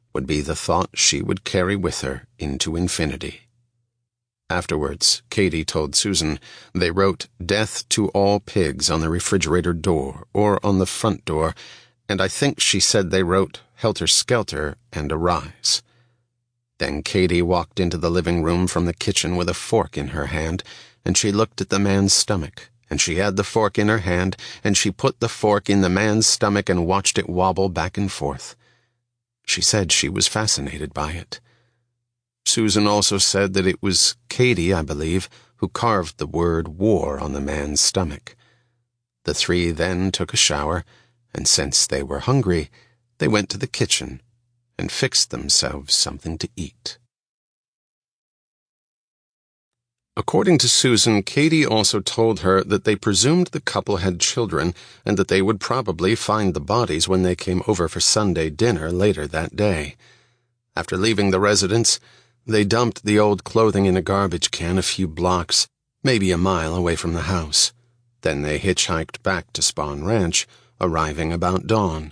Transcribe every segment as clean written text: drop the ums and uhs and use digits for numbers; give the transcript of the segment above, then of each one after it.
would be the thought she would carry with her into infinity. Afterwards, Katie told Susan they wrote "Death to all pigs" on the refrigerator door or on the front door, and I think she said they wrote "Helter Skelter" and "Arise." Then Katie walked into the living room from the kitchen with a fork in her hand, and she looked at the man's stomach, and she had the fork in her hand, and she put the fork in the man's stomach and watched it wobble back and forth. She said she was fascinated by it. Susan also said that it was Katie, I believe, who carved the word "war" on the man's stomach. The three then took a shower, and since they were hungry, they went to the kitchen and fixed themselves something to eat. According to Susan, Katie also told her that they presumed the couple had children and that they would probably find the bodies when they came over for Sunday dinner later that day. After leaving the residence, they dumped the old clothing in a garbage can a few blocks, maybe a mile away from the house. Then they hitchhiked back to Spahn Ranch, arriving about dawn.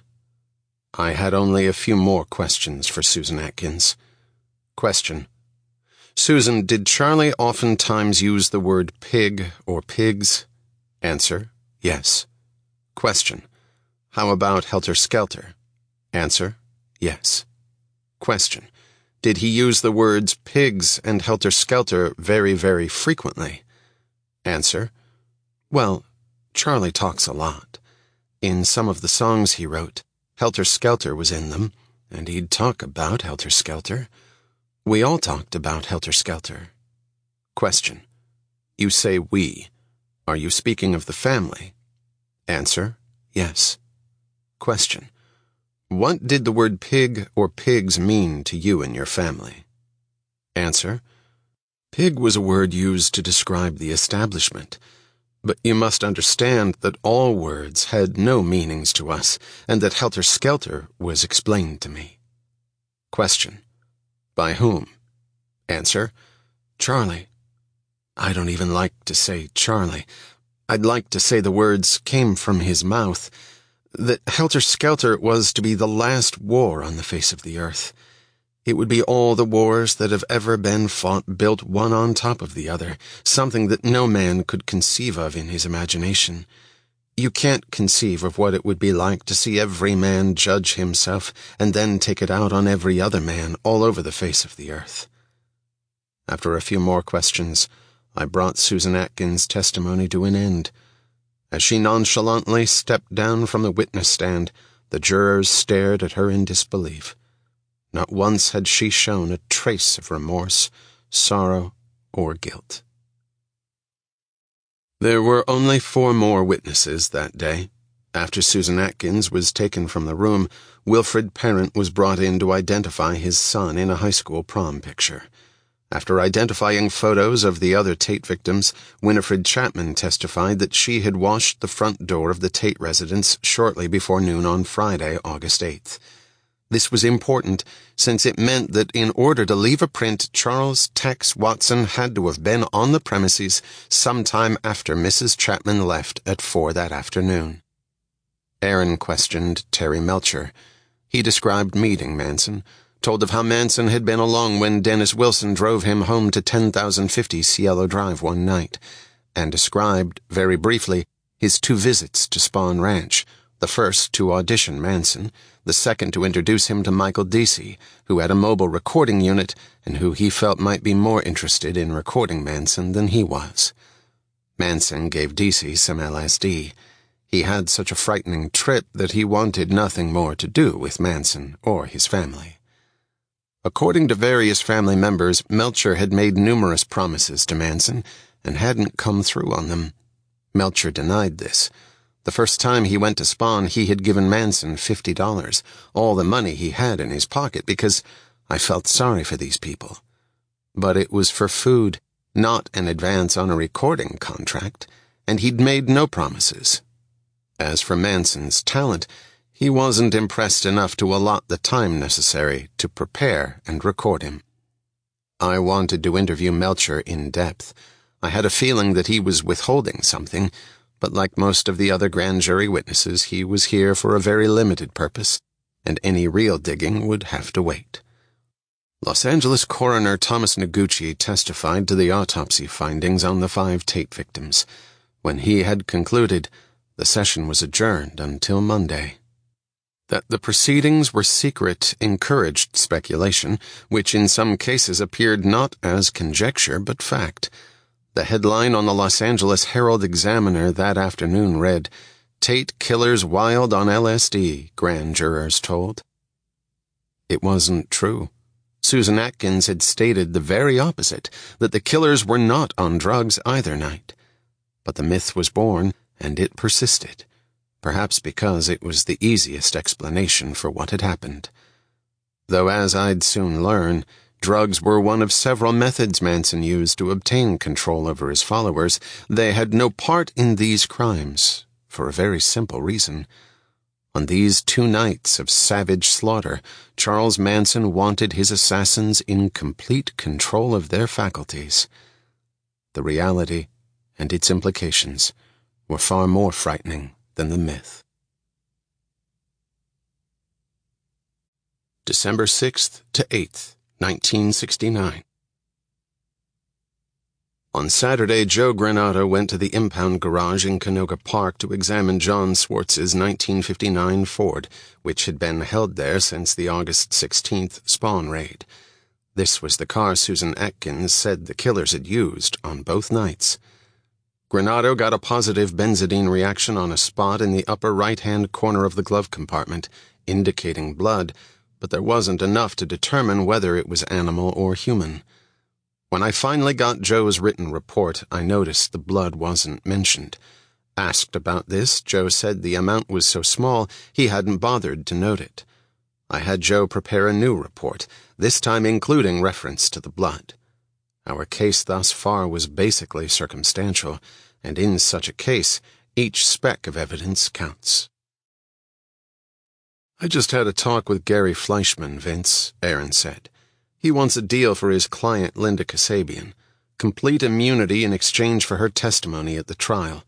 I had only a few more questions for Susan Atkins. Question: Susan, did Charlie oftentimes use the word pig or pigs? Answer: yes. Question: how about Helter Skelter? Answer: yes. Question: did he use the words pigs and Helter Skelter very, very frequently? Answer: well, Charlie talks a lot. In some of the songs he wrote, Helter Skelter was in them, and he'd talk about Helter Skelter. We all talked about Helter Skelter. Question: you say we. Are you speaking of the family? Answer: yes. Question: what did the word pig or pigs mean to you and your family? Answer: pig was a word used to describe the establishment, but you must understand that all words had no meanings to us, and that Helter Skelter was explained to me. Question: by whom? Answer: Charlie. I don't even like to say Charlie. I'd like to say the words came from his mouth, that Helter Skelter was to be the last war on the face of the earth. It would be all the wars that have ever been fought built one on top of the other, something that no man could conceive of in his imagination. You can't conceive of what it would be like to see every man judge himself and then take it out on every other man all over the face of the earth. After a few more questions, I brought Susan Atkins' testimony to an end. As she nonchalantly stepped down from the witness stand, the jurors stared at her in disbelief. Not once had she shown a trace of remorse, sorrow, or guilt. There were only 4 more witnesses that day. After Susan Atkins was taken from the room, Wilfred Parent was brought in to identify his son in a high school prom picture. After identifying photos of the other Tate victims, Winifred Chapman testified that she had washed the front door of the Tate residence shortly before noon on Friday, August 8th. This was important, since it meant that in order to leave a print, Charles Tex Watson had to have been on the premises sometime after Mrs. Chapman left at 4 that afternoon. Aaron questioned Terry Melcher. He described meeting Manson, told of how Manson had been along when Dennis Wilson drove him home to 10,050 Cielo Drive one night, and described, very briefly, his 2 visits to Spahn Ranch, the first to audition Manson, the second to introduce him to Michael Deasy, who had a mobile recording unit and who he felt might be more interested in recording Manson than he was. Manson gave Deasy some LSD. He had such a frightening trip that he wanted nothing more to do with Manson or his family. According to various family members, Melcher had made numerous promises to Manson and hadn't come through on them. Melcher denied this. The first time he went to Spahn, he had given Manson $50, all the money he had in his pocket, because I felt sorry for these people. But it was for food, not an advance on a recording contract, and he'd made no promises. As for Manson's talent, he wasn't impressed enough to allot the time necessary to prepare and record him. I wanted to interview Melcher in depth. I had a feeling that he was withholding something, but like most of the other grand jury witnesses, he was here for a very limited purpose, and any real digging would have to wait. Los Angeles coroner Thomas Noguchi testified to the autopsy findings on the 5 Tate victims. When he had concluded, the session was adjourned until Monday. That the proceedings were secret encouraged speculation, which in some cases appeared not as conjecture but fact. The headline on the Los Angeles Herald-Examiner that afternoon read, "Tate Killers Wild on LSD, Grand Jurors Told." It wasn't true. Susan Atkins had stated the very opposite, that the killers were not on drugs either night. But the myth was born, and it persisted, perhaps because it was the easiest explanation for what had happened. Though, as I'd soon learn, drugs were one of several methods Manson used to obtain control over his followers, they had no part in these crimes, for a very simple reason. On these 2 nights of savage slaughter, Charles Manson wanted his assassins in complete control of their faculties. The reality and its implications were far more frightening than the myth. December 6th to 8th, 1969. On Saturday, Joe Granato went to the impound garage in Canoga Park to examine John Swartz's 1959 Ford, which had been held there since the August 16th Spawn raid. This was the car Susan Atkins said the killers had used on both nights. Granato got a positive benzidine reaction on a spot in the upper right-hand corner of the glove compartment, indicating blood, but there wasn't enough to determine whether it was animal or human. When I finally got Joe's written report, I noticed the blood wasn't mentioned. Asked about this, Joe said the amount was so small he hadn't bothered to note it. I had Joe prepare a new report, this time including reference to the blood. Our case thus far was basically circumstantial, and in such a case, each speck of evidence counts. "I just had a talk with Gary Fleischman, Vince," Aaron said. "He wants a deal for his client, Linda Kasabian. Complete immunity in exchange for her testimony at the trial.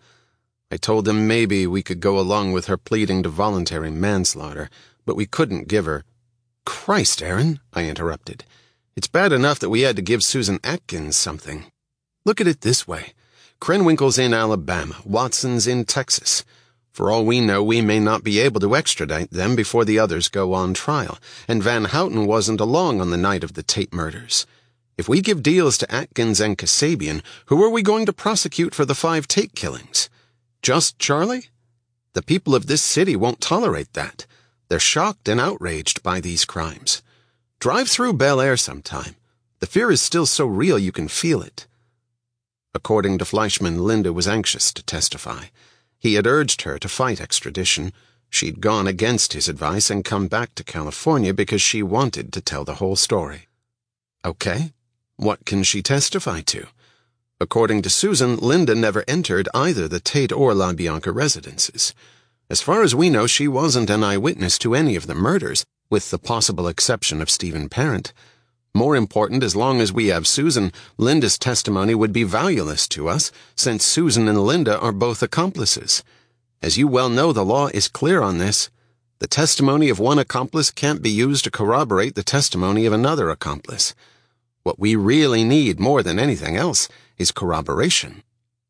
I told him maybe we could go along with her pleading to voluntary manslaughter, but we couldn't give her—" "Christ, Aaron," I interrupted. "It's bad enough that we had to give Susan Atkins something. Look at it this way. Krenwinkel's in Alabama, Watson's in Texas. For all we know, we may not be able to extradite them before the others go on trial, and Van Houten wasn't along on the night of the Tate murders. If we give deals to Atkins and Kasabian, who are we going to prosecute for the 5 Tate killings? Just Charlie? The people of this city won't tolerate that. They're shocked and outraged by these crimes. Drive through Bel Air sometime. The fear is still so real you can feel it." According to Fleischman, Linda was anxious to testify. He had urged her to fight extradition. She'd gone against his advice and come back to California because she wanted to tell the whole story. Okay, what can she testify to? According to Susan, Linda never entered either the Tate or LaBianca residences. As far as we know, she wasn't an eyewitness to any of the murders, with the possible exception of Stephen Parent. More important, as long as we have Susan, Linda's testimony would be valueless to us, since Susan and Linda are both accomplices. As you well know, the law is clear on this. The testimony of one accomplice can't be used to corroborate the testimony of another accomplice. What we really need more than anything else is corroboration.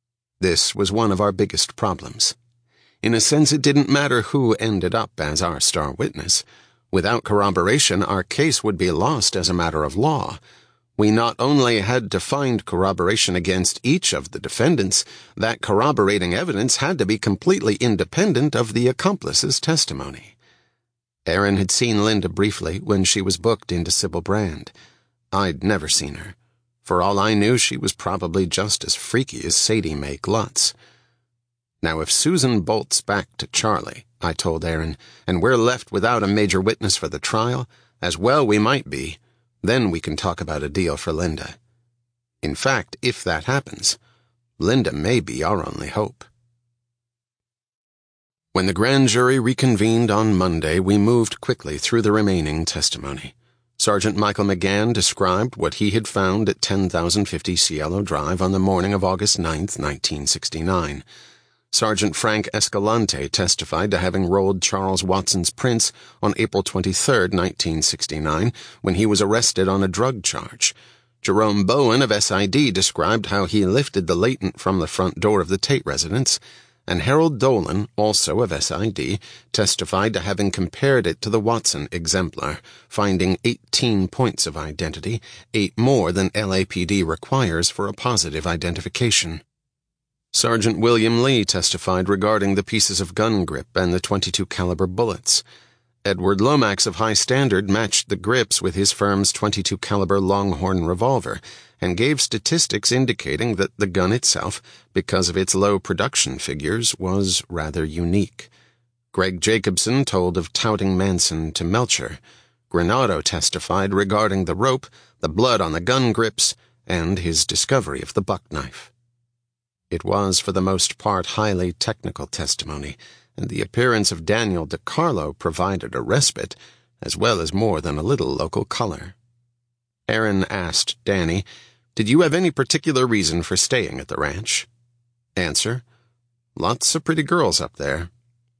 This was one of our biggest problems. In a sense, it didn't matter who ended up as our star witness. Without corroboration, our case would be lost as a matter of law. We not only had to find corroboration against each of the defendants, that corroborating evidence had to be completely independent of the accomplice's testimony. Aaron had seen Linda briefly when she was booked into Sybil Brand. I'd never seen her. For all I knew, she was probably just as freaky as Sadie Mae Glutz. Now, if Susan bolts back to Charlie, I told Aaron, and we're left without a major witness for the trial, as well we might be, then we can talk about a deal for Linda. In fact, if that happens, Linda may be our only hope. When the grand jury reconvened on Monday, we moved quickly through the remaining testimony. Sergeant Michael McGann described what he had found at 10,050 Cielo Drive on the morning of August 9th, 1969. Sergeant Frank Escalante testified to having rolled Charles Watson's prints on April 23, 1969, when he was arrested on a drug charge. Jerome Bowen of SID described how he lifted the latent from the front door of the Tate residence, and Harold Dolan, also of SID, testified to having compared it to the Watson exemplar, finding 18 points of identity, 8 more than LAPD requires for a positive identification. Sergeant William Lee testified regarding the pieces of gun grip and the .22 caliber bullets. Edward Lomax of High Standard matched the grips with his firm's .22 caliber Longhorn revolver and gave statistics indicating that the gun itself, because of its low production figures, was rather unique. Greg Jacobson told of touting Manson to Melcher. Granado testified regarding the rope, the blood on the gun grips, and his discovery of the buck knife. It was, for the most part, highly technical testimony, and the appearance of Daniel DeCarlo provided a respite, as well as more than a little local color. Aaron asked Danny, "Did you have any particular reason for staying at the ranch?" Answer, "Lots of pretty girls up there."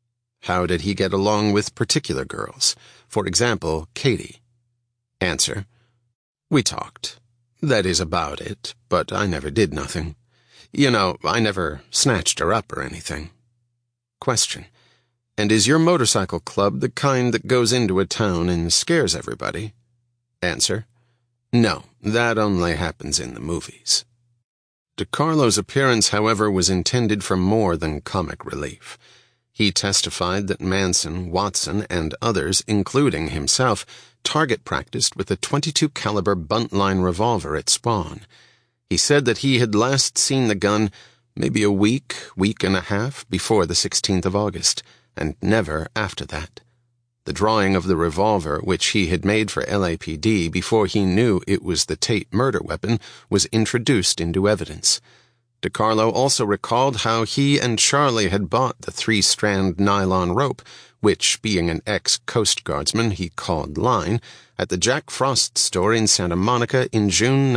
How did he get along with particular girls? For example, Katie. Answer, "We talked. That is about it, but I never did nothing. You know, I never snatched her up or anything." Question, "And is your motorcycle club the kind that goes into a town and scares everybody?" Answer, "No, that only happens in the movies." DeCarlo's appearance, however, was intended for more than comic relief. He testified that Manson, Watson, and others, including himself, target practiced with a .22 caliber buntline revolver at Spawn. He said that he had last seen the gun maybe a week and a half before the 16th of August, and never after that. The drawing of the revolver, which he had made for LAPD before he knew it was the Tate murder weapon, was introduced into evidence. DeCarlo also recalled how he and Charlie had bought the 3-strand nylon rope, which, being an ex-Coast Guardsman, he called line, at the Jack Frost store in Santa Monica in June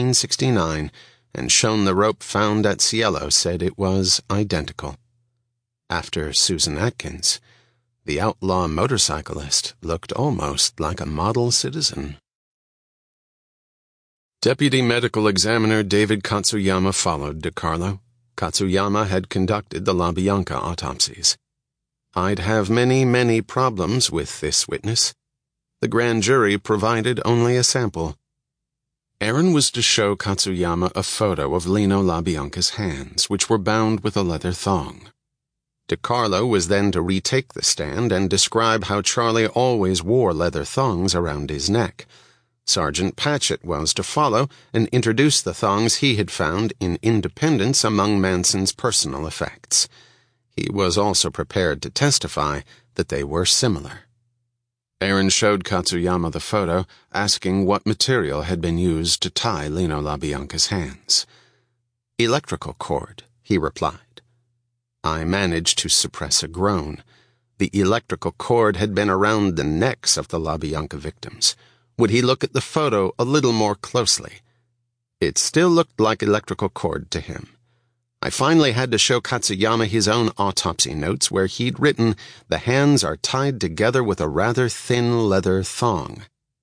1969, and shown the rope found at Cielo said it was identical. After Susan Atkins, the outlaw motorcyclist looked almost like a model citizen. Deputy Medical Examiner David Katsuyama followed DeCarlo. Katsuyama had conducted the LaBianca autopsies. "I'd have many problems with this witness. The grand jury provided only a sample." Aaron was to show Katsuyama a photo of Lino LaBianca's hands, which were bound with a leather thong. DeCarlo was then to retake the stand and describe how Charlie always wore leather thongs around his neck. Sergeant Patchett was to follow and introduce the thongs he had found in Independence among Manson's personal effects. He was also prepared to testify that they were similar. Aaron showed Katsuyama the photo, asking what material had been used to tie Lino LaBianca's hands. "Electrical cord," he replied. I managed to suppress a groan. The electrical cord had been around the necks of the LaBianca victims. Would he look at the photo a little more closely? It still looked like electrical cord to him. I finally had to show Katsuyama his own autopsy notes where he'd written, "The hands are tied together with a rather thin leather thong."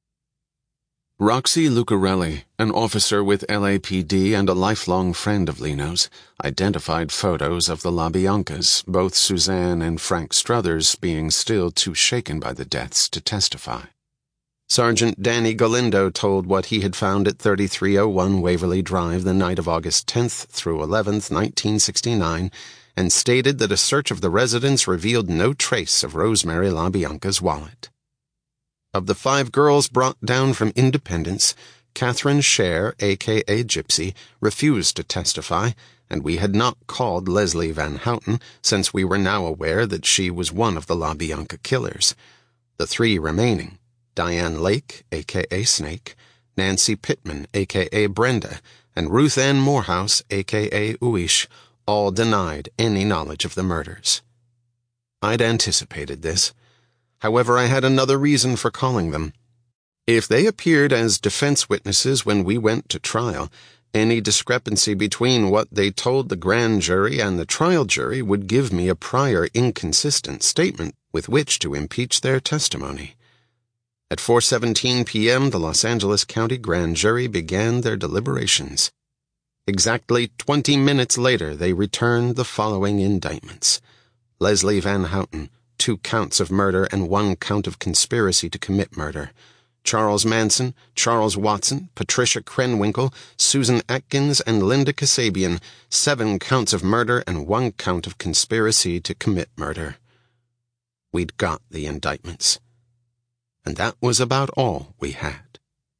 Roxy Lucarelli, an officer with LAPD and a lifelong friend of Lino's, identified photos of the LaBiancas, both Suzanne and Frank Struthers being still too shaken by the deaths to testify. Sergeant Danny Galindo told what he had found at 3301 Waverly Drive the night of August 10th through 11th, 1969, and stated that a search of the residence revealed no trace of Rosemary LaBianca's wallet. Of the 5 girls brought down from Independence, Catherine Scher, a.k.a. Gypsy, refused to testify, and we had not called Leslie Van Houten since we were now aware that she was one of the LaBianca killers. The 3 remaining, Diane Lake, a.k.a. Snake, Nancy Pittman, a.k.a. Brenda, and Ruth Ann Morehouse, a.k.a. Uish, all denied any knowledge of the murders. I'd anticipated this. However, I had another reason for calling them. If they appeared as defense witnesses when we went to trial, Any discrepancy between what they told the grand jury and the trial jury would give me a prior inconsistent statement with which to impeach their testimony. At 4:17 p.m., the Los Angeles County Grand Jury began their deliberations. Exactly 20 minutes later, they returned the following indictments. Leslie Van Houten, 2 counts of murder and 1 count of conspiracy to commit murder. Charles Manson, Charles Watson, Patricia Krenwinkel, Susan Atkins, and Linda Kasabian, 7 counts of murder and 1 count of conspiracy to commit murder. We'd got the indictments. And that was about all we had.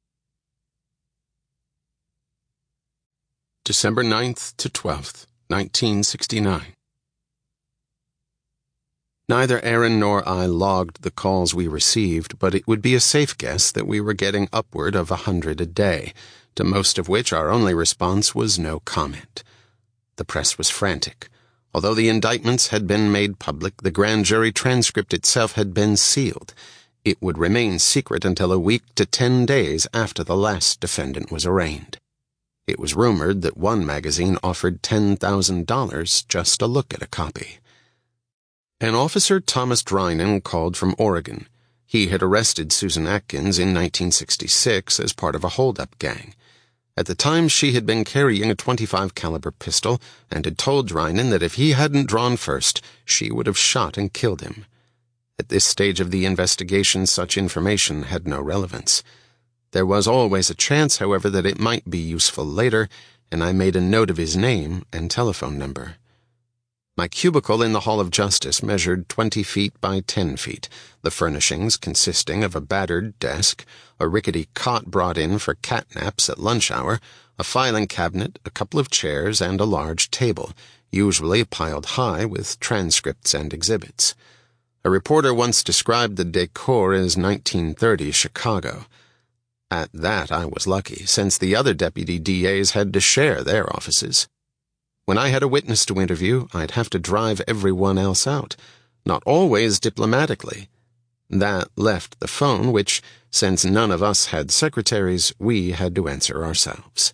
December 9th to 12th, 1969. Neither Aaron nor I logged the calls we received, but it would be a safe guess that we were getting upward of 100 a day, to most of which our only response was no comment. The press was frantic. Although the indictments had been made public, the grand jury transcript itself had been sealed. It would remain secret until a week to 10 days after the last defendant was arraigned. It was rumored that one magazine offered $10,000 just to look at a copy. An officer, Thomas Drinan, called from Oregon. He had arrested Susan Atkins in 1966 as part of a hold-up gang. At the time, she had been carrying a .25 caliber pistol and had told Drinan that if he hadn't drawn first, she would have shot and killed him. At this stage of the investigation, such information had no relevance. There was always a chance, however, that it might be useful later, and I made a note of his name and telephone number. My cubicle in the Hall of Justice measured 20 feet by 10 feet, the furnishings consisting of a battered desk, a rickety cot brought in for catnaps at lunch hour, a filing cabinet, a couple of chairs, and a large table, usually piled high with transcripts and exhibits. A reporter once described the decor as 1930 Chicago. At that I was lucky, since the other deputy DAs had to share their offices. When I had a witness to interview, I'd have to drive everyone else out, not always diplomatically. That left the phone, which, since none of us had secretaries, we had to answer ourselves.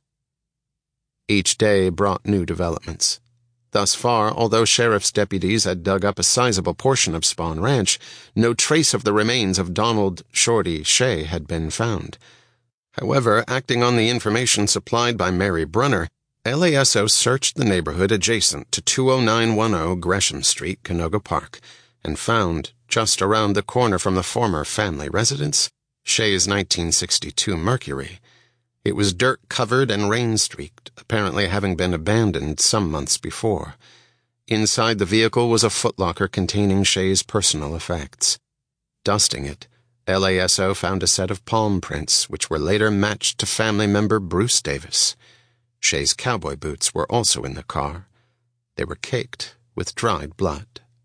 Each day brought new developments. Thus far, although sheriff's deputies had dug up a sizable portion of Spahn Ranch, no trace of the remains of Donald "Shorty" Shea had been found. However, acting on the information supplied by Mary Brunner, LASO searched the neighborhood adjacent to 20910 Gresham Street, Canoga Park, and found, just around the corner from the former family residence, Shea's 1962 Mercury. It was dirt-covered and rain-streaked, apparently having been abandoned some months before. Inside the vehicle was a footlocker containing Shea's personal effects. Dusting it, LASO found a set of palm prints, which were later matched to family member Bruce Davis. Shea's cowboy boots were also in the car. They were caked with dried blood.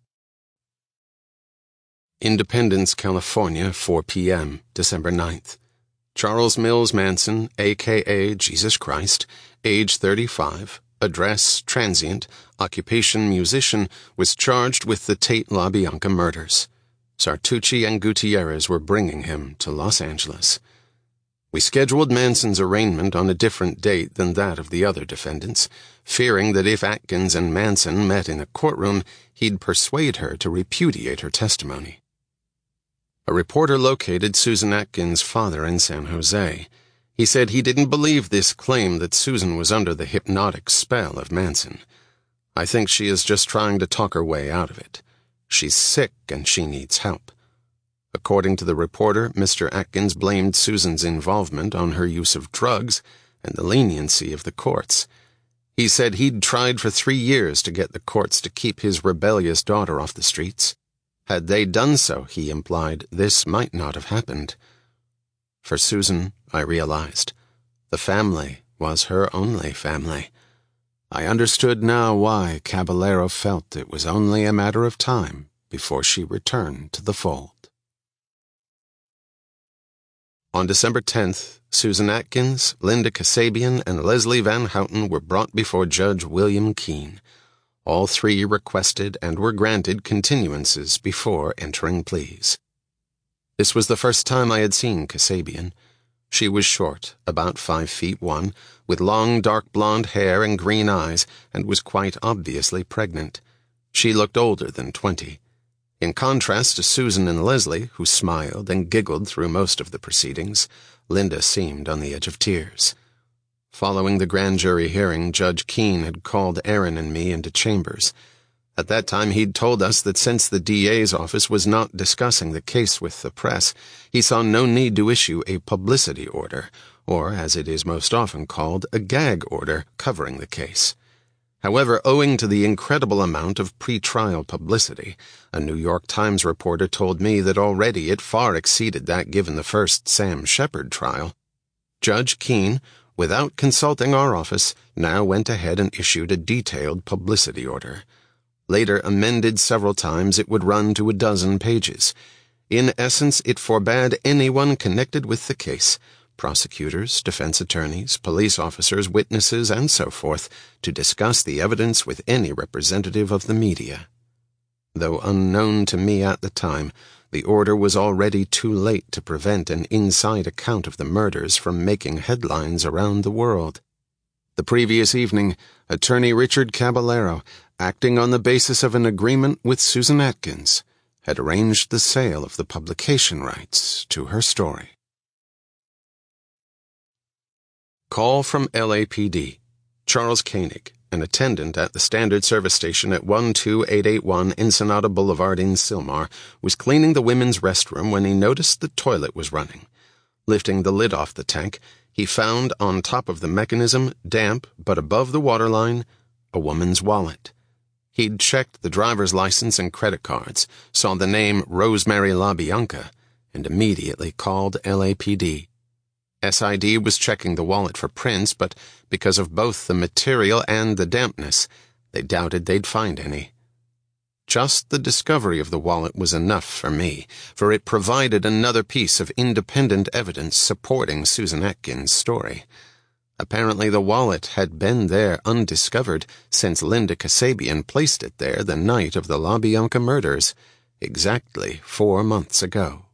Independence, California, 4 p.m., December 9th. Charles Mills Manson, a.k.a. Jesus Christ, age 35, address transient, occupation musician, was charged with the Tate LaBianca murders. Sartucci and Gutierrez were bringing him to Los Angeles. We scheduled Manson's arraignment on a different date than that of the other defendants, fearing that if Atkins and Manson met in a courtroom, he'd persuade her to repudiate her testimony. A reporter located Susan Atkins' father in San Jose. He said he didn't believe this claim that Susan was under the hypnotic spell of Manson. I think she is just trying to talk her way out of it. She's sick and she needs help. According to the reporter, Mr. Atkins blamed Susan's involvement on her use of drugs and the leniency of the courts. He said he'd tried for 3 years to get the courts to keep his rebellious daughter off the streets. Had they done so, he implied, this might not have happened. For Susan, I realized, the family was her only family. I understood now why Caballero felt it was only a matter of time before she returned to the fold. On December 10th, Susan Atkins, Linda Kasabian, and Leslie Van Houten were brought before Judge William Keene. All 3 requested and were granted continuances before entering pleas. This was the first time I had seen Kasabian. She was short, about 5'1", with long dark blonde hair and green eyes, and was quite obviously pregnant. She looked older than 20. In contrast to Susan and Leslie, who smiled and giggled through most of the proceedings, Linda seemed on the edge of tears. Following the grand jury hearing, Judge Keene had called Aaron and me into chambers. At that time, he'd told us that since the DA's office was not discussing the case with the press, he saw no need to issue a publicity order, or, as it is most often called, a gag order covering the case. However, owing to the incredible amount of pre-trial publicity, a New York Times reporter told me that already it far exceeded that given the first Sam Shepard trial. Judge Keene, without consulting our office, now went ahead and issued a detailed publicity order. Later amended several times, it would run to 12 pages. In essence, it forbade anyone connected with the case, prosecutors, defense attorneys, police officers, witnesses, and so forth, to discuss the evidence with any representative of the media. Though unknown to me at the time, the order was already too late to prevent an inside account of the murders from making headlines around the world. The previous evening, attorney Richard Caballero, acting on the basis of an agreement with Susan Atkins, had arranged the sale of the publication rights to her story. Call from LAPD. Charles Koenig, an attendant at the Standard Service Station at 12881 Ensenada Boulevard in Sylmar, was cleaning the women's restroom when he noticed the toilet was running. Lifting the lid off the tank, he found on top of the mechanism, damp but above the waterline, a woman's wallet. He'd checked the driver's license and credit cards, saw the name Rosemary LaBianca, and immediately called LAPD. SID was checking the wallet for prints, but because of both the material and the dampness, they doubted they'd find any. Just the discovery of the wallet was enough for me, for it provided another piece of independent evidence supporting Susan Atkins' story. Apparently the wallet had been there undiscovered since Linda Kasabian placed it there the night of the LaBianca murders, exactly 4 months ago.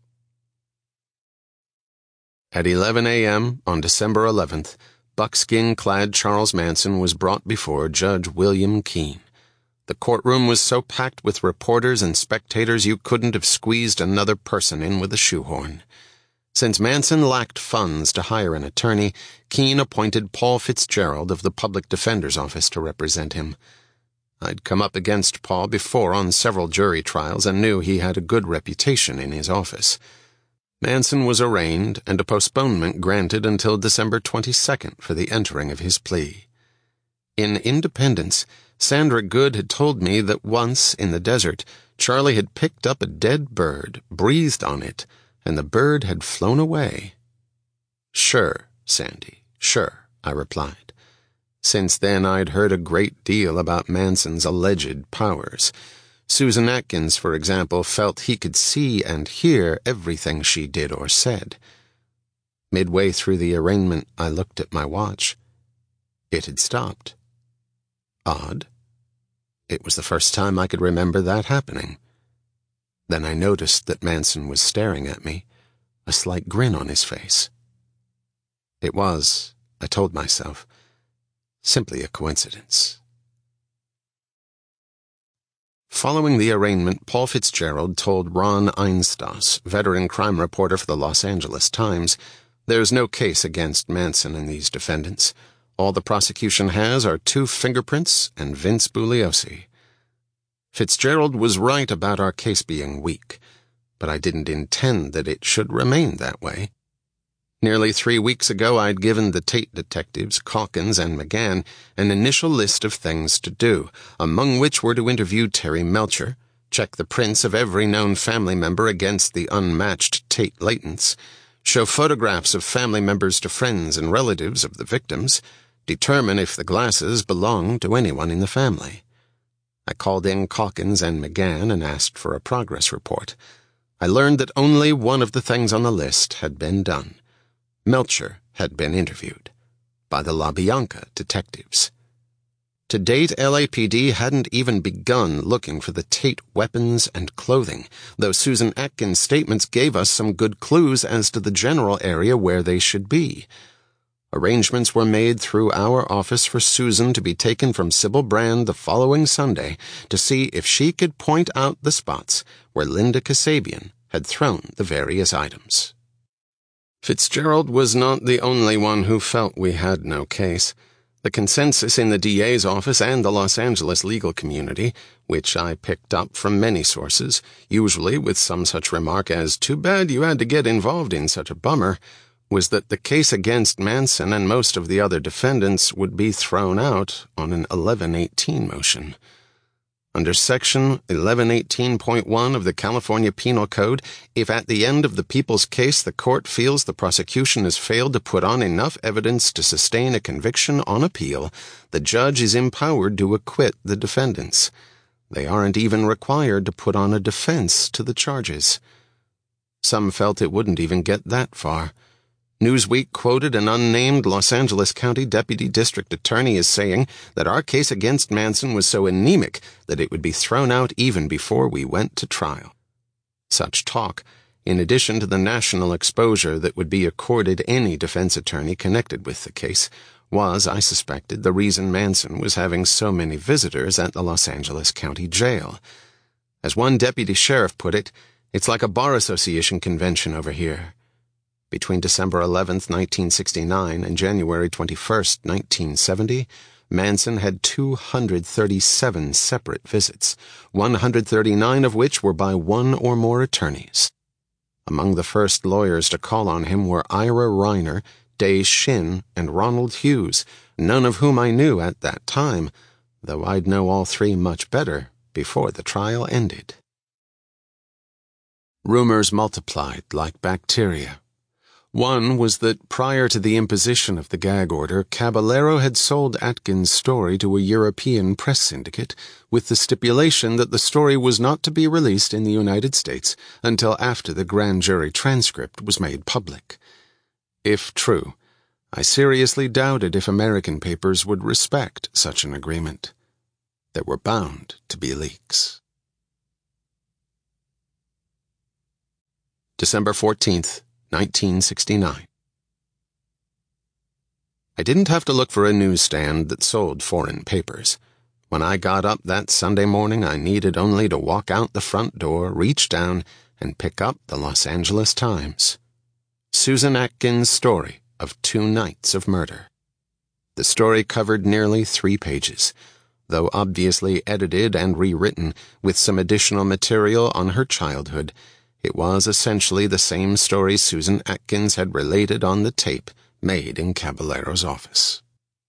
At 11 a.m. on December 11th, buckskin-clad Charles Manson was brought before Judge William Keene. The courtroom was so packed with reporters and spectators you couldn't have squeezed another person in with a shoehorn. Since Manson lacked funds to hire an attorney, Keene appointed Paul Fitzgerald of the Public Defender's Office to represent him. I'd come up against Paul before on several jury trials and knew he had a good reputation in his office. Manson was arraigned and a postponement granted until December 22nd for the entering of his plea. In Independence, Sandra Good had told me that once, in the desert, Charlie had picked up a dead bird, breathed on it, and the bird had flown away. "Sure, Sandy, sure," I replied. Since then I'd heard a great deal about Manson's alleged powers. Susan Atkins, for example, felt he could see and hear everything she did or said. Midway through the arraignment, I looked at my watch. It had stopped. Odd. It was the first time I could remember that happening. Then I noticed that Manson was staring at me, a slight grin on his face. It was, I told myself, simply a coincidence. Following the arraignment, Paul Fitzgerald told Ron Einstas, veteran crime reporter for the Los Angeles Times, "There's no case against Manson and these defendants. All the prosecution has are 2 fingerprints and Vince Bugliosi." Fitzgerald was right about our case being weak, but I didn't intend that it should remain that way. Nearly 3 weeks ago, I'd given the Tate detectives, Calkins and McGann, an initial list of things to do, among which were to interview Terry Melcher, check the prints of every known family member against the unmatched Tate latents, show photographs of family members to friends and relatives of the victims, determine if the glasses belonged to anyone in the family. I called in Calkins and McGann and asked for a progress report. I learned that only one of the things on the list had been done. Melcher had been interviewed by the LaBianca detectives. To date, LAPD hadn't even begun looking for the Tate weapons and clothing, though Susan Atkins' statements gave us some good clues as to the general area where they should be. Arrangements were made through our office for Susan to be taken from Sybil Brand the following Sunday to see if she could point out the spots where Linda Kasabian had thrown the various items. Fitzgerald was not the only one who felt we had no case. The consensus in the DA's office and the Los Angeles legal community, which I picked up from many sources, usually with some such remark as, "Too bad you had to get involved in such a bummer," was that the case against Manson and most of the other defendants would be thrown out on an 1118 motion. Under Section 1118.1 of the California Penal Code, if at the end of the people's case the court feels the prosecution has failed to put on enough evidence to sustain a conviction on appeal, the judge is empowered to acquit the defendants. They aren't even required to put on a defense to the charges. Some felt it wouldn't even get that far. Newsweek quoted an unnamed Los Angeles County Deputy District Attorney as saying that our case against Manson was so anemic that it would be thrown out even before we went to trial. Such talk, in addition to the national exposure that would be accorded any defense attorney connected with the case, was, I suspected, the reason Manson was having so many visitors at the Los Angeles County Jail. As one deputy sheriff put it, it's like a bar association convention over here. Between December 11, 1969 and January 21, 1970, Manson had 237 separate visits, 139 of which were by one or more attorneys. Among the first lawyers to call on him were Ira Reiner, Day Shin, and Ronald Hughes, none of whom I knew at that time, though I'd know all three much better before the trial ended. Rumors multiplied like bacteria. One was that prior to the imposition of the gag order, Caballero had sold Atkins' story to a European press syndicate with the stipulation that the story was not to be released in the United States until after the grand jury transcript was made public. If true, I seriously doubted if American papers would respect such an agreement. There were bound to be leaks. December 14th. 1969. I didn't have to look for a newsstand that sold foreign papers. When I got up that Sunday morning, I needed only to walk out the front door, reach down, and pick up the Los Angeles Times. Susan Atkins' story of 2 nights of murder. The story covered nearly 3 pages, though obviously edited and rewritten with some additional material on her childhood. It was essentially the same story Susan Atkins had related on the tape made in Caballero's office.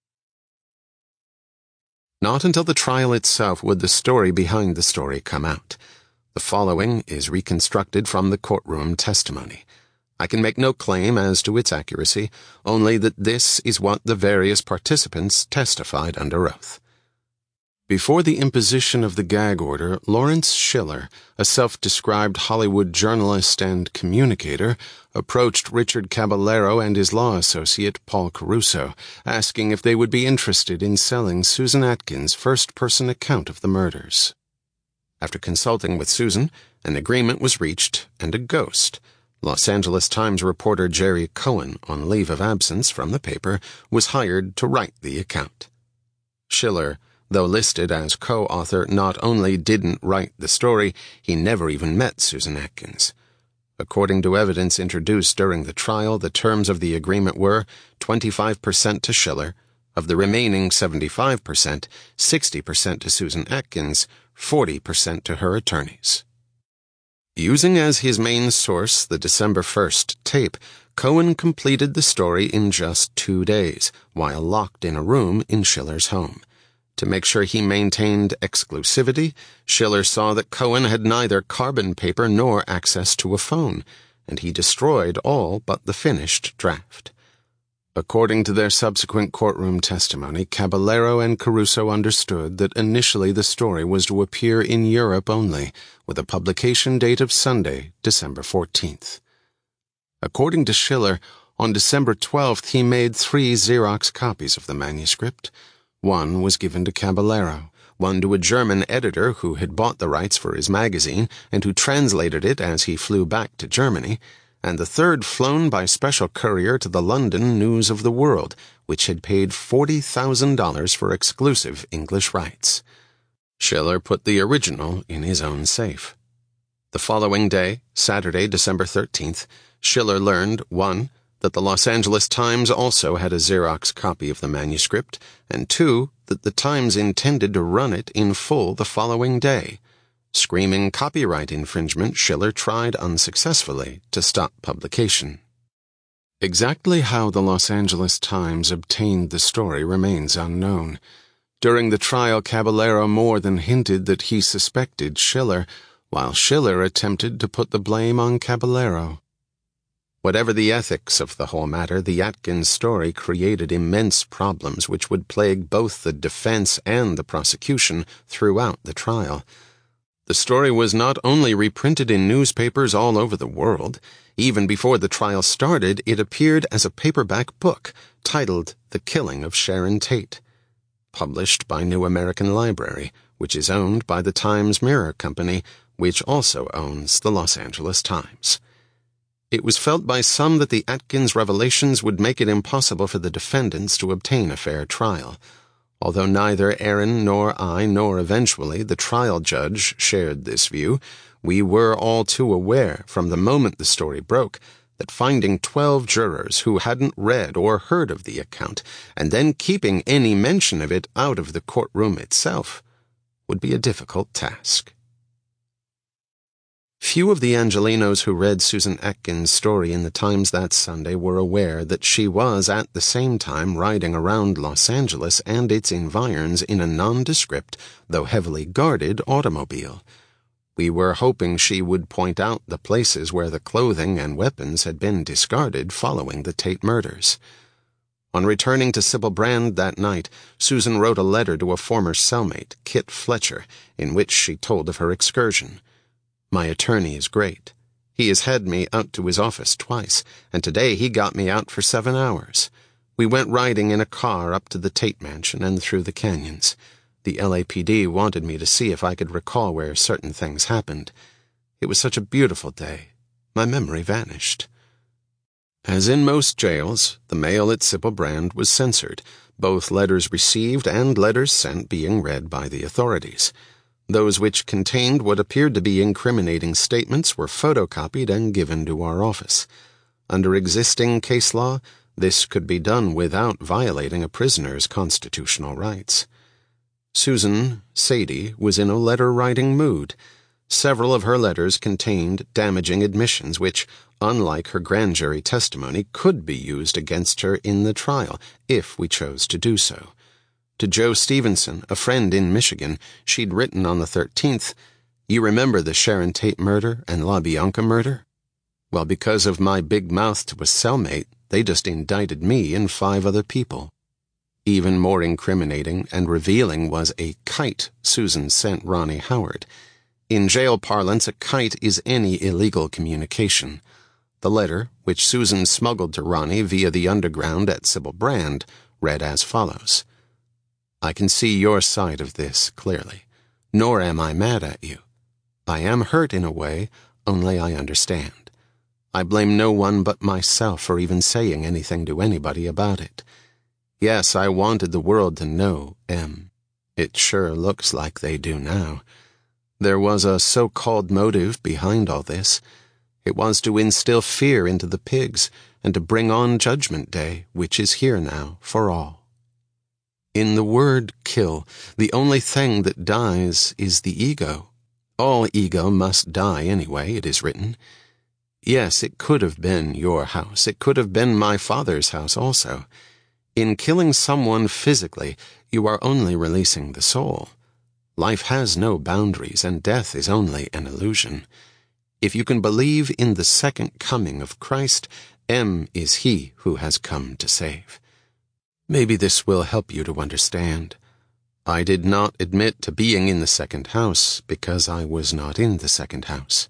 Not until the trial itself would the story behind the story come out. The following is reconstructed from the courtroom testimony. I can make no claim as to its accuracy, only that this is what the various participants testified under oath. Before the imposition of the gag order, Lawrence Schiller, a self-described Hollywood journalist and communicator, approached Richard Caballero and his law associate, Paul Caruso, asking if they would be interested in selling Susan Atkins' first-person account of the murders. After consulting with Susan, an agreement was reached, and a ghost, Los Angeles Times reporter Jerry Cohen, on leave of absence from the paper, was hired to write the account. Schiller, though listed as co-author, not only didn't write the story, he never even met Susan Atkins. According to evidence introduced during the trial, the terms of the agreement were 25% to Schiller, of the remaining 75%, 60% to Susan Atkins, 40% to her attorneys. Using as his main source the December 1st tape, Cohen completed the story in just 2 days, while locked in a room in Schiller's home. To make sure he maintained exclusivity, Schiller saw that Cohen had neither carbon paper nor access to a phone, and he destroyed all but the finished draft. According to their subsequent courtroom testimony, Caballero and Caruso understood that initially the story was to appear in Europe only, with a publication date of Sunday, December 14th. According to Schiller, on December 12th he made 3 Xerox copies of the manuscript. One was given to Caballero, one to a German editor who had bought the rights for his magazine and who translated it as he flew back to Germany, and the third flown by special courier to the London News of the World, which had paid $40,000 for exclusive English rights. Schiller put the original in his own safe. The following day, Saturday, December 13th, Schiller learned, 1, that the Los Angeles Times also had a Xerox copy of the manuscript, and 2, that the Times intended to run it in full the following day. Screaming copyright infringement, Schiller tried unsuccessfully to stop publication. Exactly how the Los Angeles Times obtained the story remains unknown. During the trial, Caballero more than hinted that he suspected Schiller, while Schiller attempted to put the blame on Caballero. Whatever the ethics of the whole matter, the Atkins story created immense problems which would plague both the defense and the prosecution throughout the trial. The story was not only reprinted in newspapers all over the world. Even before the trial started, it appeared as a paperback book titled The Killing of Sharon Tate, published by New American Library, which is owned by the Times-Mirror Company, which also owns the Los Angeles Times. It was felt by some that the Atkins revelations would make it impossible for the defendants to obtain a fair trial. Although neither Aaron nor I nor eventually the trial judge shared this view, we were all too aware from the moment the story broke that finding 12 jurors who hadn't read or heard of the account and then keeping any mention of it out of the courtroom itself would be a difficult task. Few of the Angelenos who read Susan Atkins' story in the Times that Sunday were aware that she was at the same time riding around Los Angeles and its environs in a nondescript, though heavily guarded, automobile. We were hoping she would point out the places where the clothing and weapons had been discarded following the Tate murders. On returning to Sybil Brand that night, Susan wrote a letter to a former cellmate, Kit Fletcher, in which she told of her excursion. My attorney is great. He has had me out to his office twice, and today he got me out for 7 hours. We went riding in a car up to the Tate Mansion and through the canyons. The LAPD wanted me to see if I could recall where certain things happened. It was such a beautiful day. My memory vanished. As in most jails, the mail at Sybil Brand was censored, both letters received and letters sent being read by the authorities. Those which contained what appeared to be incriminating statements were photocopied and given to our office. Under existing case law, this could be done without violating a prisoner's constitutional rights. Susan, Sadie, was in a letter-writing mood. Several of her letters contained damaging admissions which, unlike her grand jury testimony, could be used against her in the trial, if we chose to do so. To Joe Stevenson, a friend in Michigan, she'd written on the 13th, "You remember the Sharon Tate murder and LaBianca murder? Well, because of my big mouth to a cellmate, they just indicted me and 5 other people." Even more incriminating and revealing was a kite Susan sent Ronnie Howard. In jail parlance, a kite is any illegal communication. The letter, which Susan smuggled to Ronnie via the underground at Sybil Brand, read as follows. I can see your side of this clearly, nor am I mad at you. I am hurt in a way, only I understand. I blame no one but myself for even saying anything to anybody about it. Yes, I wanted the world to know, Em. It sure looks like they do now. There was a so-called motive behind all this. It was to instill fear into the pigs and to bring on Judgment Day, which is here now for all. In the word kill, the only thing that dies is the ego. All ego must die anyway, it is written. Yes, it could have been your house. It could have been my father's house also. In killing someone physically, you are only releasing the soul. Life has no boundaries, and death is only an illusion. If you can believe in the second coming of Christ, M is he who has come to save. Maybe this will help you to understand. I did not admit to being in the second house because I was not in the second house.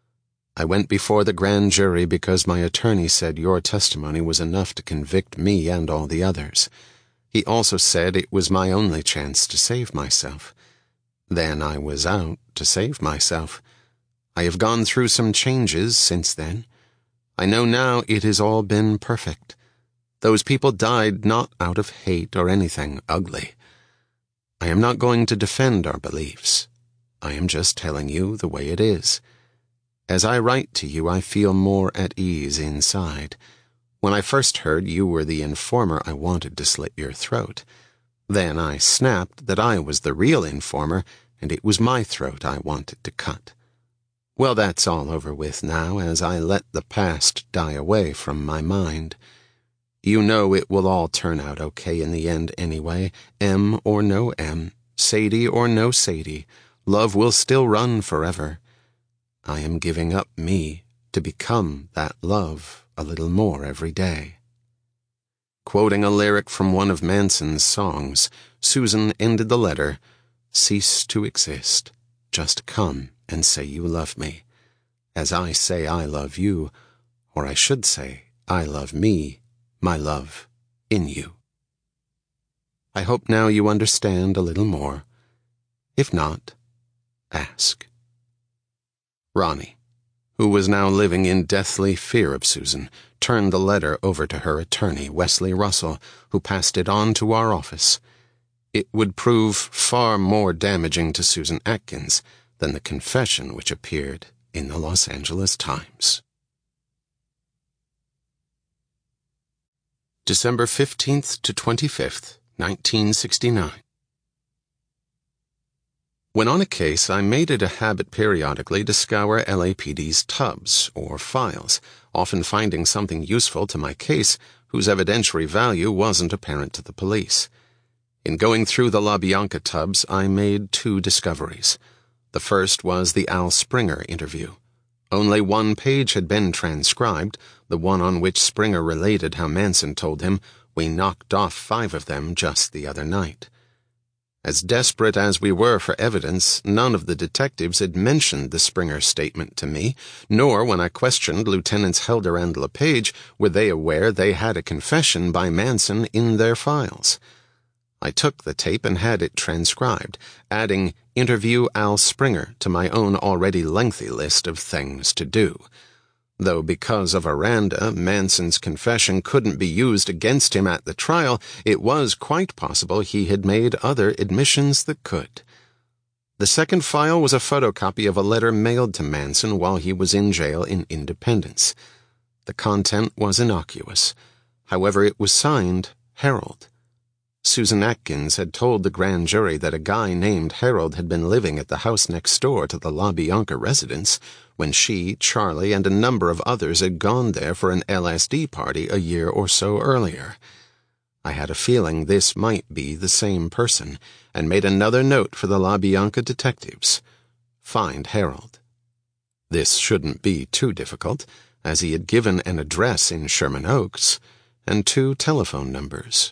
I went before the grand jury because my attorney said your testimony was enough to convict me and all the others. He also said it was my only chance to save myself. Then I was out to save myself. I have gone through some changes since then. I know now it has all been perfect. Those people died not out of hate or anything ugly. I am not going to defend our beliefs. I am just telling you the way it is. As I write to you, I feel more at ease inside. When I first heard you were the informer, I wanted to slit your throat. Then I snapped that I was the real informer, and it was my throat I wanted to cut. Well, that's all over with now, as I let the past die away from my mind. You know it will all turn out okay in the end anyway, M or no M, Sadie or no Sadie. Love will still run forever. I am giving up me to become that love a little more every day. Quoting a lyric from one of Manson's songs, Susan ended the letter, "Cease to exist. Just come and say you love me. As I say I love you, or I should say I love me, my love, in you." I hope now you understand a little more. If not, ask. Ronnie, who was now living in deathly fear of Susan, turned the letter over to her attorney, Wesley Russell, who passed it on to our office. It would prove far more damaging to Susan Atkins than the confession which appeared in the Los Angeles Times. December 15th to 25th, 1969. When on a case, I made it a habit periodically to scour LAPD's tubs or files, often finding something useful to my case whose evidentiary value wasn't apparent to the police. In going through the LaBianca tubs, I made 2 discoveries. The first was the Al Springer interview. Only 1 page had been transcribed, the one on which Springer related how Manson told him, "We knocked off 5 of them just the other night." As desperate as we were for evidence, none of the detectives had mentioned the Springer statement to me, nor, when I questioned Lieutenants Helder and LePage, were they aware they had a confession by Manson in their files. I took the tape and had it transcribed, adding "Interview Al Springer" to my own already lengthy list of things to do. Though because of Aranda, Manson's confession couldn't be used against him at the trial, it was quite possible he had made other admissions that could. The second file was a photocopy of a letter mailed to Manson while he was in jail in Independence. The content was innocuous. However, it was signed Harold. Susan Atkins had told the grand jury that a guy named Harold had been living at the house next door to the LaBianca residence when she, Charlie, and a number of others had gone there for an LSD party a year or so earlier. I had a feeling this might be the same person, and made another note for the LaBianca detectives. Find Harold. This shouldn't be too difficult, as he had given an address in Sherman Oaks and 2 telephone numbers.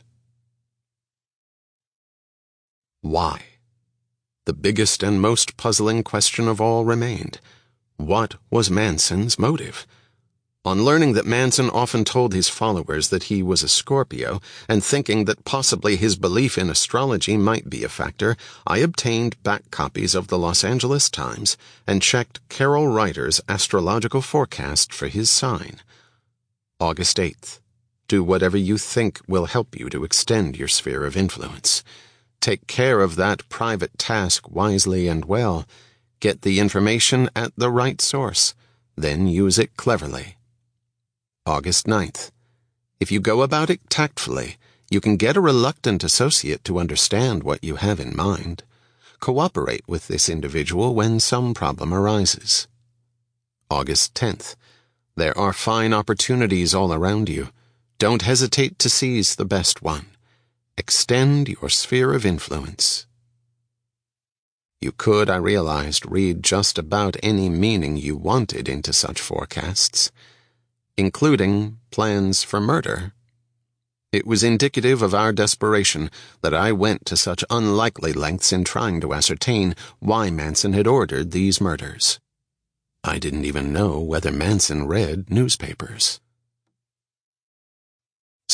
Why? The biggest and most puzzling question of all remained. What was Manson's motive? On learning that Manson often told his followers that he was a Scorpio, and thinking that possibly his belief in astrology might be a factor, I obtained back copies of the Los Angeles Times and checked Carol Reiter's astrological forecast for his sign. August 8th. Do whatever you think will help you to extend your sphere of influence. Take care of that private task wisely and well. Get the information at the right source, then use it cleverly. August 9th. If you go about it tactfully, you can get a reluctant associate to understand what you have in mind. Cooperate with this individual when some problem arises. August 10th. There are fine opportunities all around you. Don't hesitate to seize the best one. Extend your sphere of influence. You could, I realized, read just about any meaning you wanted into such forecasts, including plans for murder. It was indicative of our desperation that I went to such unlikely lengths in trying to ascertain why Manson had ordered these murders. I didn't even know whether Manson read newspapers.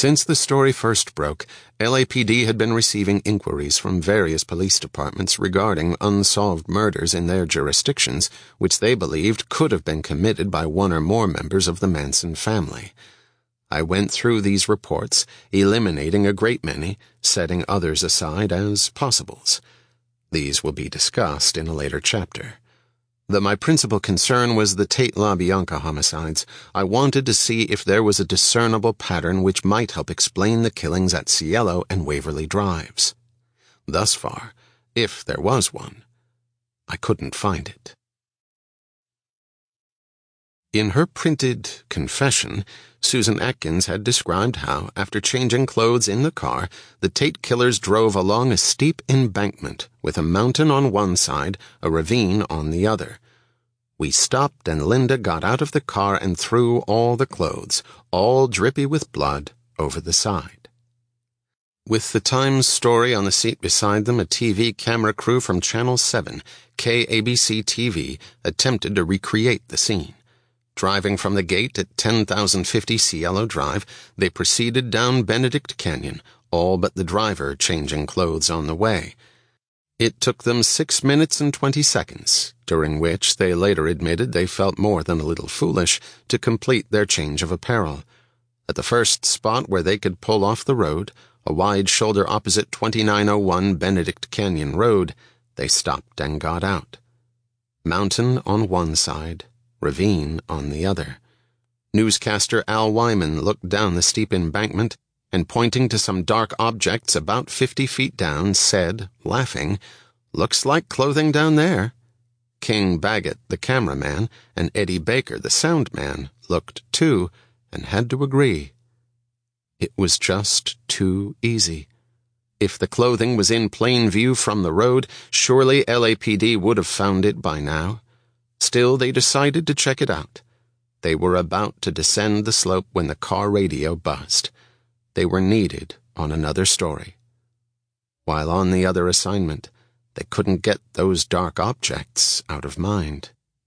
Since the story first broke, LAPD had been receiving inquiries from various police departments regarding unsolved murders in their jurisdictions, which they believed could have been committed by one or more members of the Manson family. I went through these reports, eliminating a great many, setting others aside as possibles. These will be discussed in a later chapter. Though my principal concern was the Tate LaBianca homicides, I wanted to see if there was a discernible pattern which might help explain the killings at Cielo and Waverly Drives. Thus far, if there was one, I couldn't find it. In her printed confession, Susan Atkins had described how, after changing clothes in the car, the Tate killers drove along a steep embankment with a mountain on one side, a ravine on the other. We stopped and Linda got out of the car and threw all the clothes, all drippy with blood, over the side. With the Times story on the seat beside them, a TV camera crew from Channel 7, KABC TV, attempted to recreate the scene. Driving from the gate at 10,050 Cielo Drive, they proceeded down Benedict Canyon, all but the driver changing clothes on the way. It took them 6 minutes and 20 seconds, during which they later admitted they felt more than a little foolish, to complete their change of apparel. At the first spot where they could pull off the road, a wide shoulder opposite 2901 Benedict Canyon Road, they stopped and got out. Mountain on one side, ravine on the other. Newscaster Al Wyman looked down the steep embankment and, pointing to some dark objects about 50 feet down, said, laughing, "Looks like clothing down there." King Baggett, the cameraman, and Eddie Baker, the sound man, looked too, and had to agree. It was just too easy. If the clothing was in plain view from the road, surely LAPD would have found it by now. Still, they decided to check it out. They were about to descend the slope when the car radio buzzed. They were needed on another story. While on the other assignment, they couldn't get those dark objects out of mind.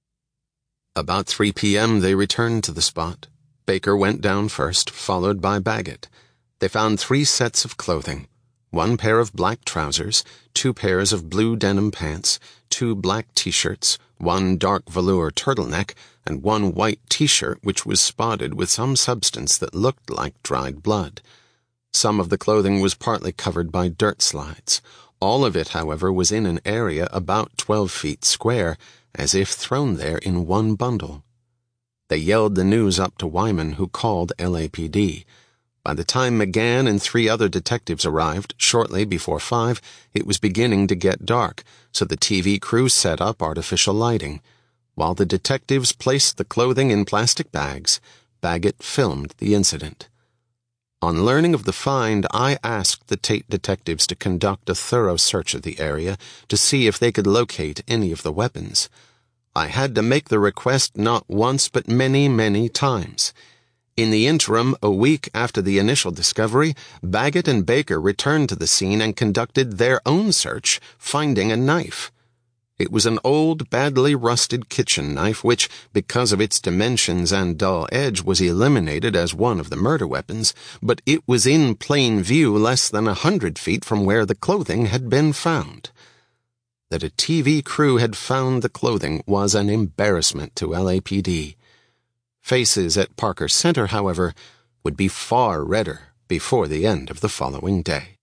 About 3 p.m. they returned to the spot. Baker went down first, followed by Baggett. They found 3 sets of clothing: 1 pair of black trousers, 2 pairs of blue denim pants, 2 black t-shirts, 1 dark velour turtleneck, and 1 white t-shirt which was spotted with some substance that looked like dried blood. Some of the clothing was partly covered by dirt slides. All of it, however, was in an area about 12 feet square, as if thrown there in one bundle. They yelled the news up to Wyman, who called LAPD. By the time McGann and 3 other detectives arrived, shortly before 5, it was beginning to get dark, so the TV crew set up artificial lighting. While the detectives placed the clothing in plastic bags, Baggett filmed the incident. On learning of the find, I asked the Tate detectives to conduct a thorough search of the area to see if they could locate any of the weapons. I had to make the request not once but many, many times. In the interim, a week after the initial discovery, Baggett and Baker returned to the scene and conducted their own search, finding a knife. It was an old, badly rusted kitchen knife which, because of its dimensions and dull edge, was eliminated as one of the murder weapons, but it was in plain view less than 100 feet from where the clothing had been found. That a TV crew had found the clothing was an embarrassment to LAPD. Faces at Parker Center, however, would be far redder before the end of the following day.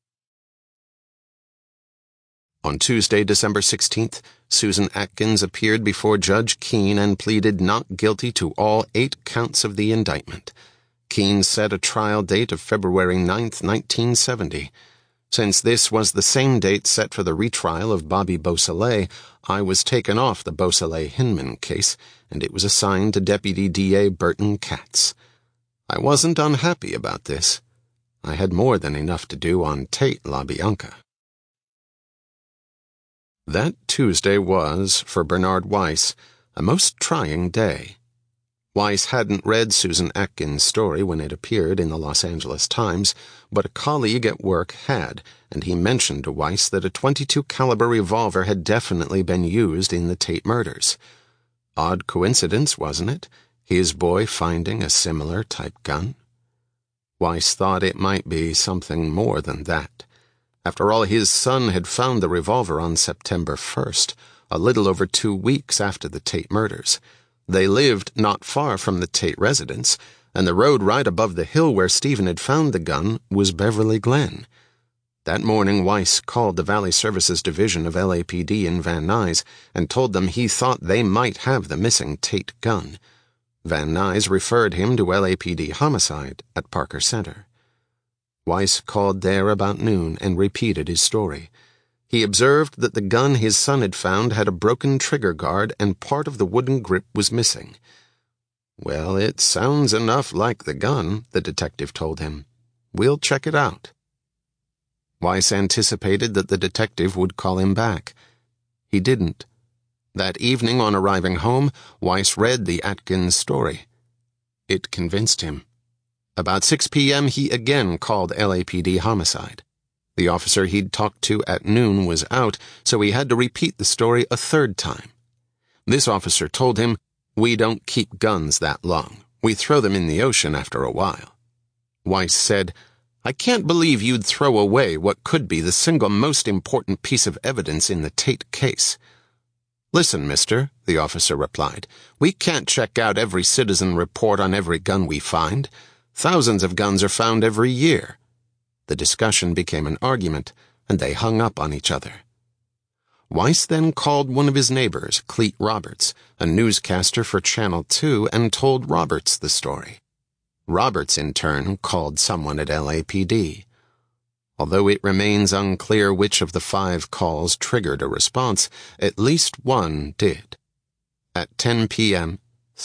On Tuesday, December 16th, Susan Atkins appeared before Judge Keene and pleaded not guilty to all 8 counts of the indictment. Keene set a trial date of February 9th, 1970. Since this was the same date set for the retrial of Bobby Beausoleil, I was taken off the Beausoleil-Hinman case, and it was assigned to Deputy DA Burton Katz. I wasn't unhappy about this. I had more than enough to do on Tate LaBianca. That Tuesday was, for Bernard Weiss, a most trying day. Weiss hadn't read Susan Atkins' story when it appeared in the Los Angeles Times, but a colleague at work had, and he mentioned to Weiss that a .22 caliber revolver had definitely been used in the Tate murders. Odd coincidence, wasn't it? His boy finding a similar type gun? Weiss thought it might be something more than that. After all, his son had found the revolver on September 1st, a little over 2 weeks after the Tate murders. They lived not far from the Tate residence, and the road right above the hill where Stephen had found the gun was Beverly Glen. That morning, Weiss called the Valley Services Division of LAPD in Van Nuys and told them he thought they might have the missing Tate gun. Van Nuys referred him to LAPD homicide at Parker Center. Weiss called there about noon and repeated his story. He observed that the gun his son had found had a broken trigger guard and part of the wooden grip was missing. "Well, it sounds enough like the gun," the detective told him. "We'll check it out." Weiss anticipated that the detective would call him back. He didn't. That evening, on arriving home, Weiss read the Atkins story. It convinced him. About 6 p.m., he again called LAPD homicide. The officer he'd talked to at noon was out, so he had to repeat the story a third time. This officer told him, "We don't keep guns that long. We throw them in the ocean after a while." Weiss said, "I can't believe you'd throw away what could be the single most important piece of evidence in the Tate case." "Listen, mister," the officer replied, "we can't check out every citizen report on every gun we find. Thousands of guns are found every year." The discussion became an argument, and they hung up on each other. Weiss then called one of his neighbors, Clete Roberts, a newscaster for Channel 2, and told Roberts the story. Roberts, in turn, called someone at LAPD. Although it remains unclear which of the 5 calls triggered a response, at least one did. At 10 p.m.,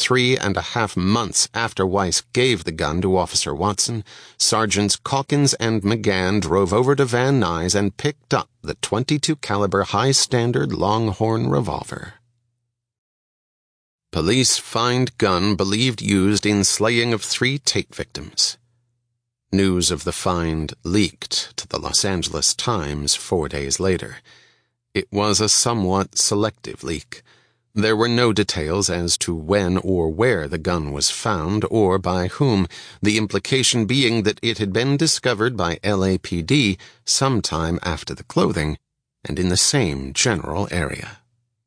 3.5 months after Weiss gave the gun to Officer Watson, Sergeants Calkins and McGann drove over to Van Nuys and picked up the .22 caliber high-standard Longhorn revolver. Police find gun believed used in slaying of 3 Tate victims. News of the find leaked to the Los Angeles Times 4 days later. It was a somewhat selective leak. There were no details as to when or where the gun was found or by whom, the implication being that it had been discovered by LAPD sometime after the clothing and in the same general area.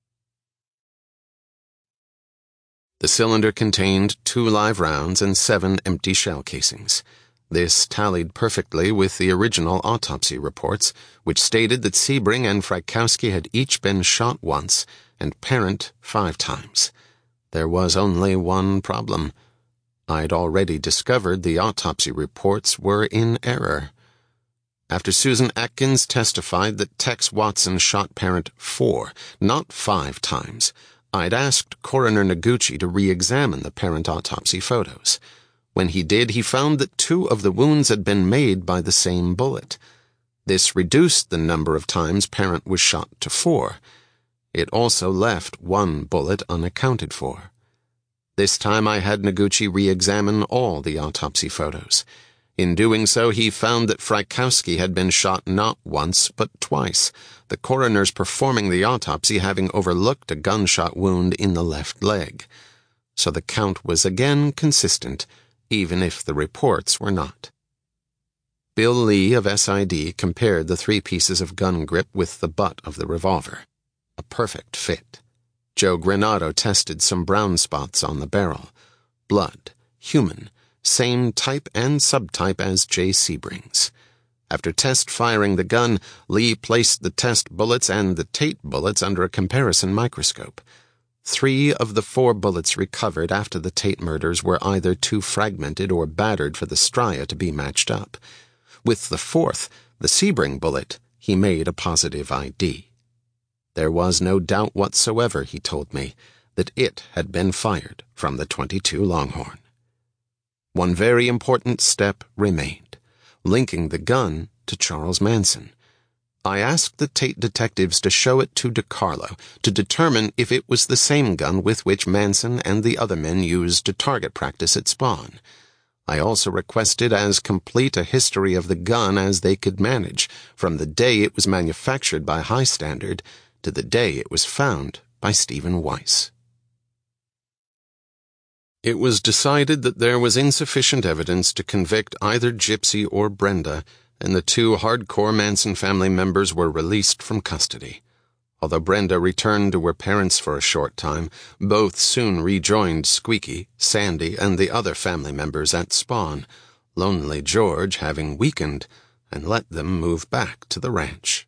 The cylinder contained 2 live rounds and 7 empty shell casings. This tallied perfectly with the original autopsy reports, which stated that Sebring and Frykowski had each been shot once and Parent 5 times. There was only one problem. I'd already discovered the autopsy reports were in error. After Susan Atkins testified that Tex Watson shot Parent 4, not 5 times, I'd asked Coroner Noguchi to re-examine the Parent autopsy photos. When he did, he found that 2 of the wounds had been made by the same bullet. This reduced the number of times Parent was shot to 4. It also left 1 bullet unaccounted for. This time I had Noguchi re-examine all the autopsy photos. In doing so, he found that Frykowski had been shot not once but twice, the coroners performing the autopsy having overlooked a gunshot wound in the left leg. So the count was again consistent, even if the reports were not. Bill Lee of SID compared the 3 pieces of gun grip with the butt of the revolver. A perfect fit. Joe Granado tested some brown spots on the barrel. Blood, human, same type and subtype as J. Sebring's. After test firing the gun, Lee placed the test bullets and the Tate bullets under a comparison microscope. 3 of the 4 bullets recovered after the Tate murders were either too fragmented or battered for the stria to be matched up. With the 4th, the Sebring bullet, he made a positive ID. There was no doubt whatsoever, he told me, that it had been fired from the .22 Longhorn. One very important step remained, linking the gun to Charles Manson. I asked the Tate detectives to show it to DeCarlo to determine if it was the same gun with which Manson and the other men used to target practice at Spawn. I also requested as complete a history of the gun as they could manage, from the day it was manufactured by High Standard to the day it was found by Stephen Weiss. It was decided that there was insufficient evidence to convict either Gypsy or Brenda, and the two hardcore Manson family members were released from custody. Although Brenda returned to her parents for a short time, both soon rejoined Squeaky, Sandy, and the other family members at Spawn, Lonely George having weakened and let them move back to the ranch.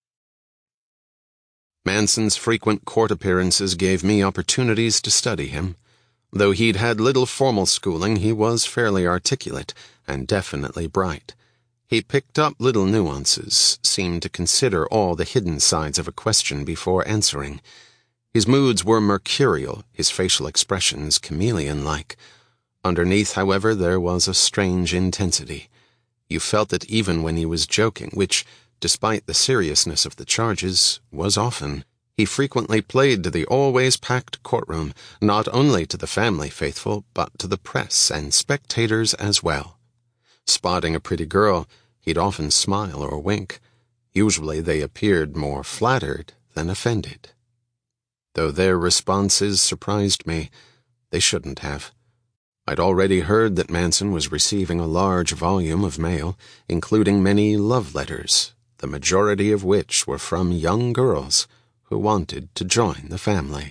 Manson's frequent court appearances gave me opportunities to study him. Though he'd had little formal schooling, he was fairly articulate and definitely bright. He picked up little nuances, seemed to consider all the hidden sides of a question before answering. His moods were mercurial, his facial expressions chameleon-like. Underneath, however, there was a strange intensity. You felt it even when he was joking, which, despite the seriousness of the charges, was often. He frequently played to the always packed courtroom, not only to the family faithful, but to the press and spectators as well. Spotting a pretty girl, he'd often smile or wink. Usually they appeared more flattered than offended. Though their responses surprised me, they shouldn't have. I'd already heard that Manson was receiving a large volume of mail, including many love letters, the majority of which were from young girls who wanted to join the family.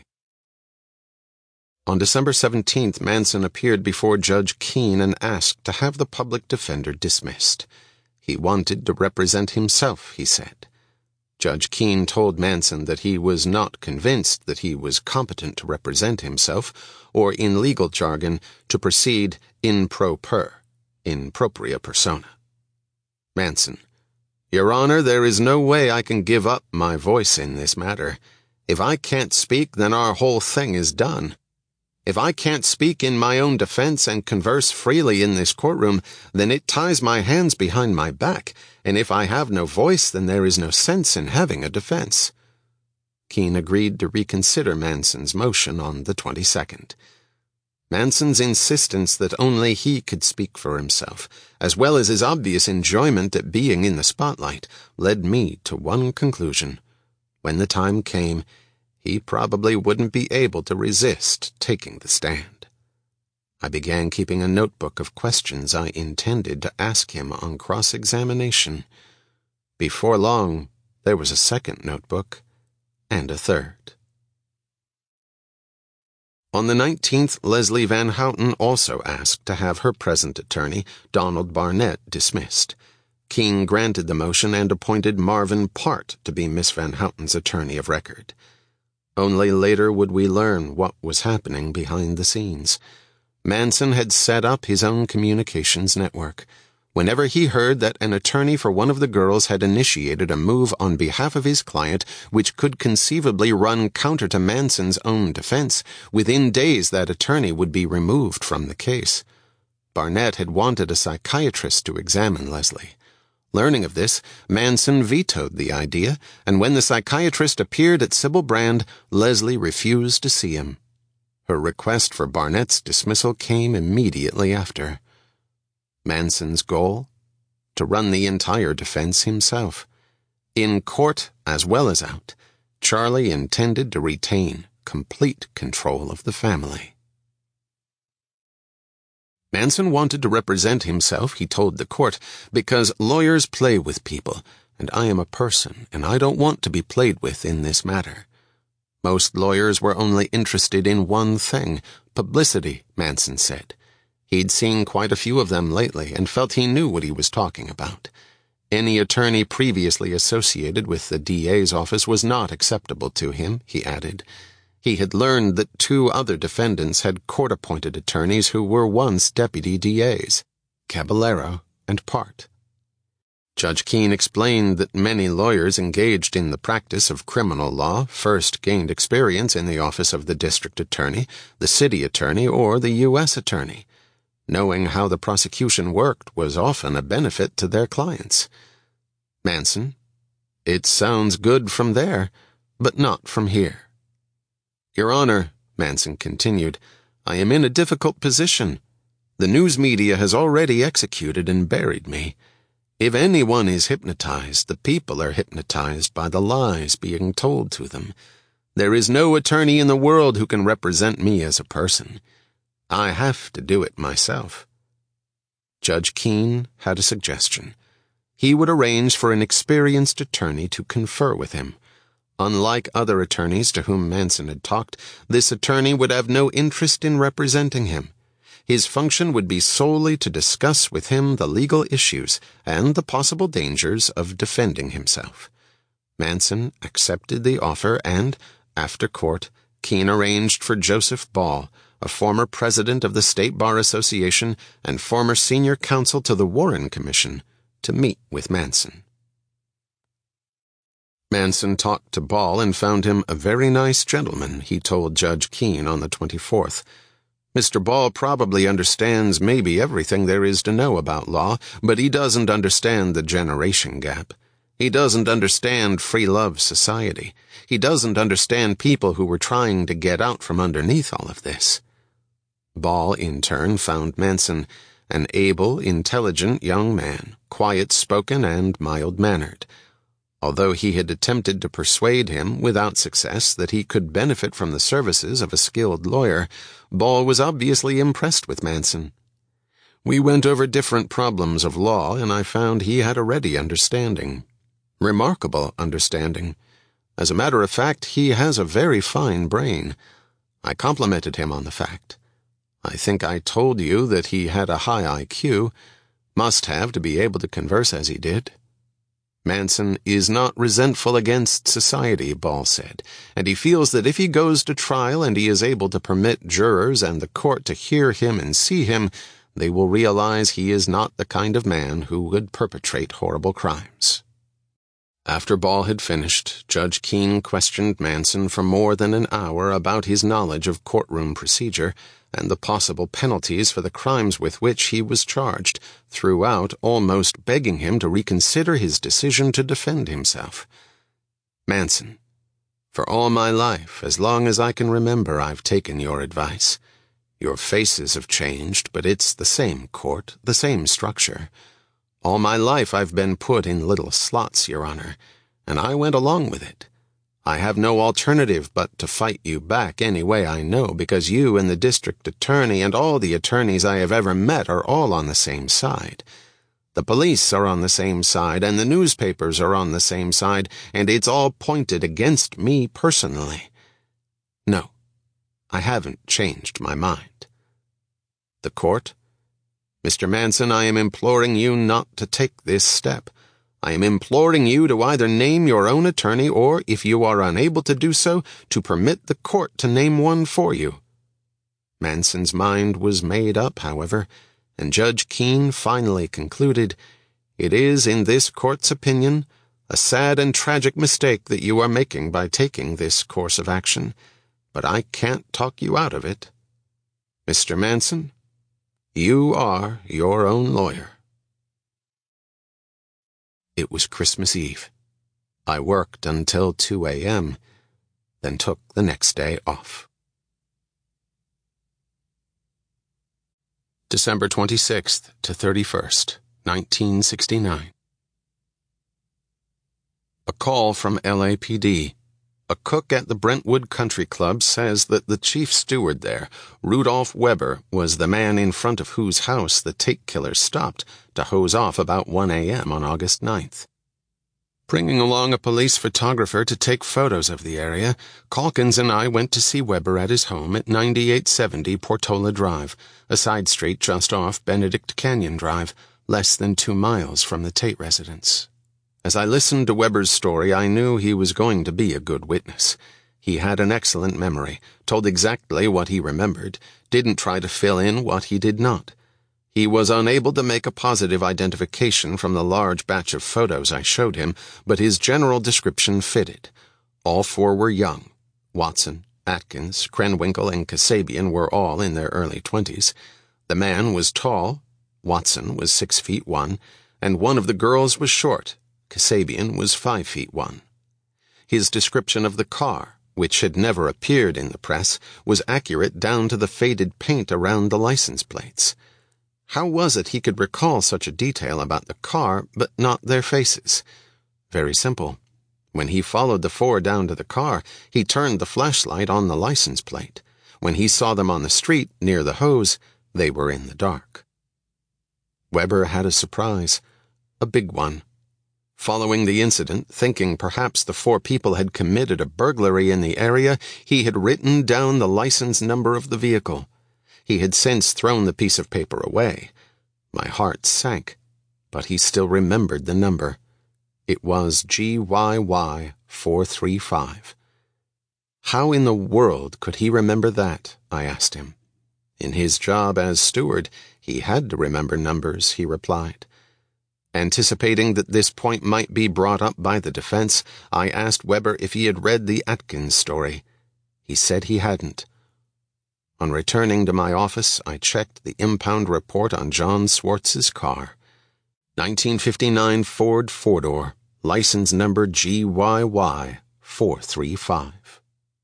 On December 17th, Manson appeared before Judge Keene and asked to have the public defender dismissed. He wanted to represent himself, he said. Judge Keene told Manson that he was not convinced that he was competent to represent himself, or in legal jargon, to proceed in pro per, in propria persona. Manson: Your Honor, there is no way I can give up my voice in this matter. If I can't speak, then our whole thing is done. If I can't speak in my own defense and converse freely in this courtroom, then it ties my hands behind my back, and if I have no voice, then there is no sense in having a defense. Keene agreed to reconsider Manson's motion on the 22nd. Manson's insistence that only he could speak for himself, as well as his obvious enjoyment at being in the spotlight, led me to one conclusion. When the time came, he probably wouldn't be able to resist taking the stand. I began keeping a notebook of questions I intended to ask him on cross-examination. Before long, there was a second notebook, and a third. On the 19th, Leslie Van Houten also asked to have her present attorney, Donald Barnett, dismissed. Keene granted the motion and appointed Marvin Part to be Miss Van Houten's attorney of record. Only later would we learn what was happening behind the scenes. Manson had set up his own communications network. Whenever he heard that an attorney for one of the girls had initiated a move on behalf of his client which could conceivably run counter to Manson's own defense, within days that attorney would be removed from the case. Barnett had wanted a psychiatrist to examine Leslie. Learning of this, Manson vetoed the idea, and when the psychiatrist appeared at Sybil Brand, Leslie refused to see him. Her request for Barnett's dismissal came immediately after. Manson's goal? To run the entire defense himself. In court, as well as out, Charlie intended to retain complete control of the family. Manson wanted to represent himself, he told the court, because lawyers play with people, and I am a person, and I don't want to be played with in this matter. Most lawyers were only interested in one thing, publicity, Manson said. He'd seen quite a few of them lately and felt he knew what he was talking about. Any attorney previously associated with the DA's office was not acceptable to him, he added. He had learned that 2 other defendants had court-appointed attorneys who were once deputy DAs, Caballero and Part. Judge Keene explained that many lawyers engaged in the practice of criminal law first gained experience in the office of the district attorney, the city attorney, or the U.S. attorney. Knowing how the prosecution worked was often a benefit to their clients. Manson: It sounds good from there, but not from here. Your Honor, Manson continued, I am in a difficult position. The news media has already executed and buried me. If anyone is hypnotized, the people are hypnotized by the lies being told to them. There is no attorney in the world who can represent me as a person. I have to do it myself. Judge Keene had a suggestion. He would arrange for an experienced attorney to confer with him. Unlike other attorneys to whom Manson had talked, this attorney would have no interest in representing him. His function would be solely to discuss with him the legal issues and the possible dangers of defending himself. Manson accepted the offer and, after court, Keene arranged for Joseph Ball, a former president of the State Bar Association and former senior counsel to the Warren Commission, to meet with Manson. Manson talked to Ball and found him a very nice gentleman, he told Judge Keene on the 24th. Mr. Ball probably understands maybe everything there is to know about law, but he doesn't understand the generation gap. He doesn't understand free love society. He doesn't understand people who were trying to get out from underneath all of this. Ball, in turn, found Manson an able, intelligent young man, quiet-spoken and mild-mannered. Although he had attempted to persuade him, without success, that he could benefit from the services of a skilled lawyer, Ball was obviously impressed with Manson. We went over different problems of law, and I found he had a ready understanding. Remarkable understanding. As a matter of fact, he has a very fine brain. I complimented him on the fact. I think I told you that he had a high IQ, must have to be able to converse as he did. Manson is not resentful against society, Ball said, and he feels that if he goes to trial and he is able to permit jurors and the court to hear him and see him, they will realize he is not the kind of man who would perpetrate horrible crimes. After Ball had finished, Judge Keene questioned Manson for more than an hour about his knowledge of courtroom procedure and the possible penalties for the crimes with which he was charged, throughout almost begging him to reconsider his decision to defend himself. Manson, for all my life, as long as I can remember, I've taken your advice. Your faces have changed, but it's the same court, the same structure. All my life I've been put in little slots, Your Honor, and I went along with it. I have no alternative but to fight you back any way I know, because you and the district attorney and all the attorneys I have ever met are all on the same side. The police are on the same side, and the newspapers are on the same side, and it's all pointed against me personally. No, I haven't changed my mind. The court? Mr. Manson, I am imploring you not to take this step. I am imploring you to either name your own attorney or, if you are unable to do so, to permit the court to name one for you. Manson's mind was made up, however, and Judge Keene finally concluded, "It is, in this court's opinion, a sad and tragic mistake that you are making by taking this course of action, but I can't talk you out of it. Mr. Manson, you are your own lawyer." It was Christmas Eve. I worked until 2 a.m., then took the next day off. December 26th to 31st, 1969. A call from LAPD. A cook at the Brentwood Country Club says that the chief steward there, Rudolph Weber, was the man in front of whose house the take killer stopped to hose off about 1 a.m. on August 9th. Bringing along a police photographer to take photos of the area, Calkins and I went to see Weber at his home at 9870 Portola Drive, a side street just off Benedict Canyon Drive, less than 2 miles from the Tate residence. As I listened to Weber's story, I knew he was going to be a good witness. He had an excellent memory, told exactly what he remembered, didn't try to fill in what he did not. He was unable to make a positive identification from the large batch of photos I showed him, but his general description fitted. All 4 were young. Watson, Atkins, Krenwinkel, and Kasabian were all in their early 20s. The man was tall, Watson was 6 feet 1, and one of the girls was short. Kasabian was 5 feet 1. His description of the car, which had never appeared in the press, was accurate down to the faded paint around the license plates. How was it he could recall such a detail about the car, but not their faces? Very simple. When he followed the 4 down to the car, he turned the flashlight on the license plate. When he saw them on the street near the hose, they were in the dark. Weber had a surprise, a big one. Following the incident, thinking perhaps the 4 people had committed a burglary in the area, he had written down the license number of the vehicle. He had since thrown the piece of paper away. My heart sank, but he still remembered the number. It was GYY 435. How in the world could he remember that? I asked him. In his job as steward, he had to remember numbers, he replied. Anticipating that this point might be brought up by the defense, I asked Weber if he had read the Atkins story. He said he hadn't. On returning to my office, I checked the impound report on John Swartz's car. 1959 Ford 4-door, license number GYY 435.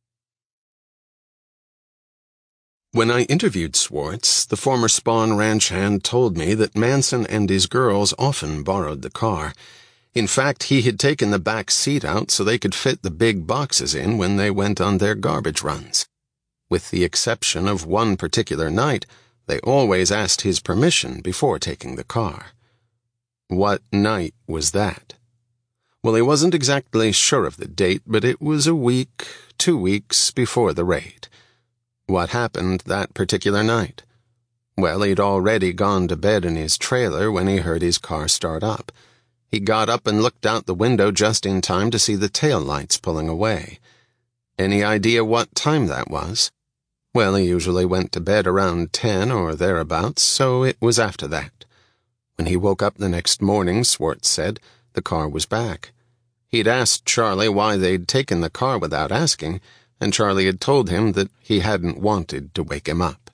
When I interviewed Swartz, the former Spawn ranch hand told me that Manson and his girls often borrowed the car. In fact, he had taken the back seat out so they could fit the big boxes in when they went on their garbage runs. With the exception of one particular night, they always asked his permission before taking the car. What night was that? Well, he wasn't exactly sure of the date, but it was a week, 2 weeks before the raid. What happened that particular night? Well, he'd already gone to bed in his trailer when he heard his car start up. He got up and looked out the window just in time to see the taillights pulling away. Any idea what time that was? Well, he usually went to bed around 10 or thereabouts, so it was after that. When he woke up the next morning, Swartz said, the car was back. He'd asked Charlie why they'd taken the car without asking, and Charlie had told him that he hadn't wanted to wake him up.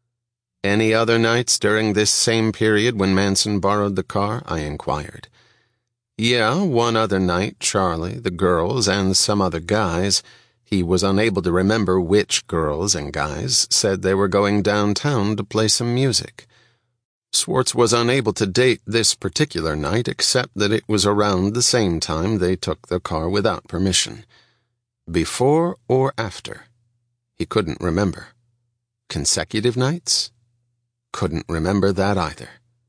Any other nights during this same period when Manson borrowed the car? I inquired. Yeah, one other night, Charlie, the girls, and some other guys, he was unable to remember which girls and guys, said they were going downtown to play some music. Swartz was unable to date this particular night except that it was around the same time they took the car without permission. Before or after? He couldn't remember. Consecutive nights? Couldn't remember that either.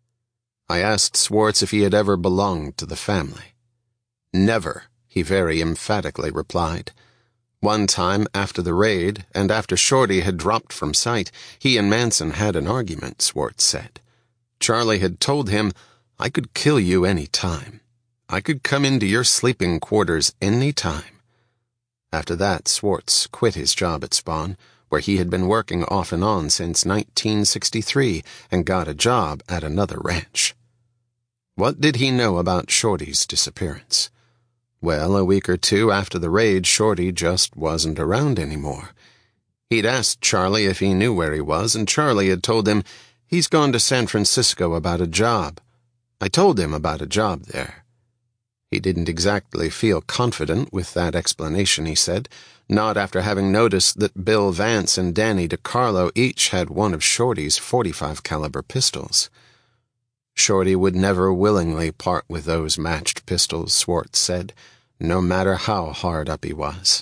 I asked Swartz if he had ever belonged to the family. Never, he very emphatically replied. One time after the raid, and after Shorty had dropped from sight, he and Manson had an argument, Swartz said. Charlie had told him, I could kill you any time. I could come into your sleeping quarters any time. After that, Swartz quit his job at Spawn, where he had been working off and on since 1963, and got a job at another ranch. What did he know about Shorty's disappearance? Well, a week or 2 after the raid, Shorty just wasn't around anymore. He'd asked Charlie if he knew where he was, and Charlie had told him, he's gone to San Francisco about a job. I told him about a job there. He didn't exactly feel confident with that explanation, he said, not after having noticed that Bill Vance and Danny DiCarlo each had one of Shorty's .45 caliber pistols. Shorty would never willingly part with those matched pistols, Swartz said, no matter how hard up he was.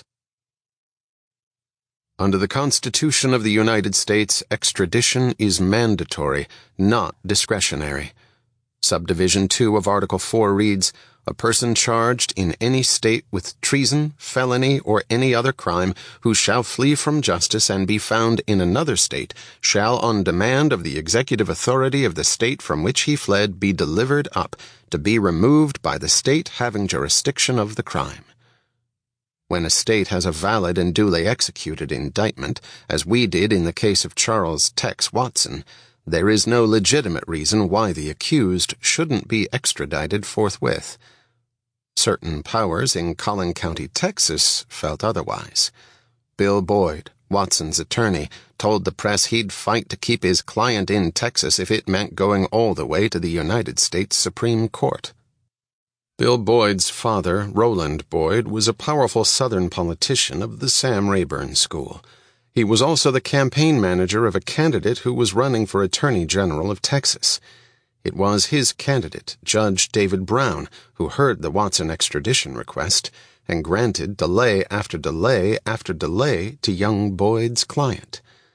Under the Constitution of the United States, extradition is mandatory, not discretionary. Subdivision 2 of Article 4 reads, a person charged in any state with treason, felony, or any other crime who shall flee from justice and be found in another state shall, on demand of the executive authority of the state from which he fled, be delivered up, to be removed by the state having jurisdiction of the crime. When a state has a valid and duly executed indictment, as we did in the case of Charles Tex Watson, there is no legitimate reason why the accused shouldn't be extradited forthwith. Certain powers in Collin County, Texas, felt otherwise. Bill Boyd, Watson's attorney, told the press he'd fight to keep his client in Texas if it meant going all the way to the United States Supreme Court. Bill Boyd's father, Roland Boyd, was a powerful Southern politician of the Sam Rayburn School. He was also the campaign manager of a candidate who was running for Attorney General of Texas. It was his candidate, Judge David Brown, who heard the Watson extradition request and granted delay after delay after delay to young Boyd's client.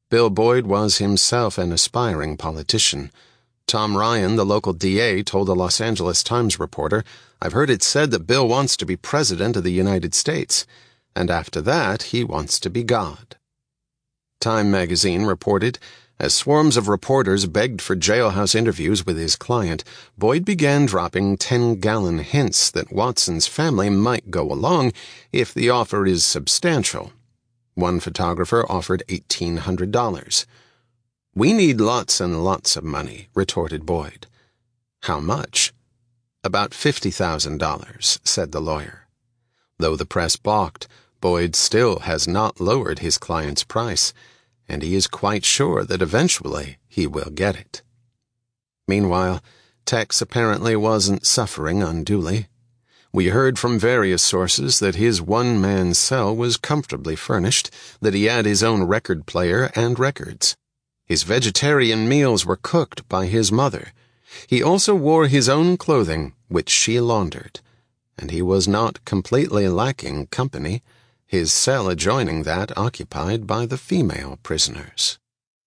Bill Boyd was himself an aspiring politician. Tom Ryan, the local DA, told a Los Angeles Times reporter, "I've heard it said that Bill wants to be president of the United States, and after that he wants to be God." Time magazine reported, as swarms of reporters begged for jailhouse interviews with his client, Boyd began dropping 10-gallon hints that Watson's family might go along if the offer is substantial. One photographer offered $1,800. "We need lots and lots of money," retorted Boyd. "How much?" "About $50,000, said the lawyer. Though the press balked, Boyd still has not lowered his client's price, and he is quite sure that eventually he will get it. Meanwhile, Tex apparently wasn't suffering unduly. We heard from various sources that his one-man cell was comfortably furnished, that he had his own record player and records. His vegetarian meals were cooked by his mother. He also wore his own clothing, which she laundered. And he was not completely lacking company, his cell adjoining that occupied by the female prisoners.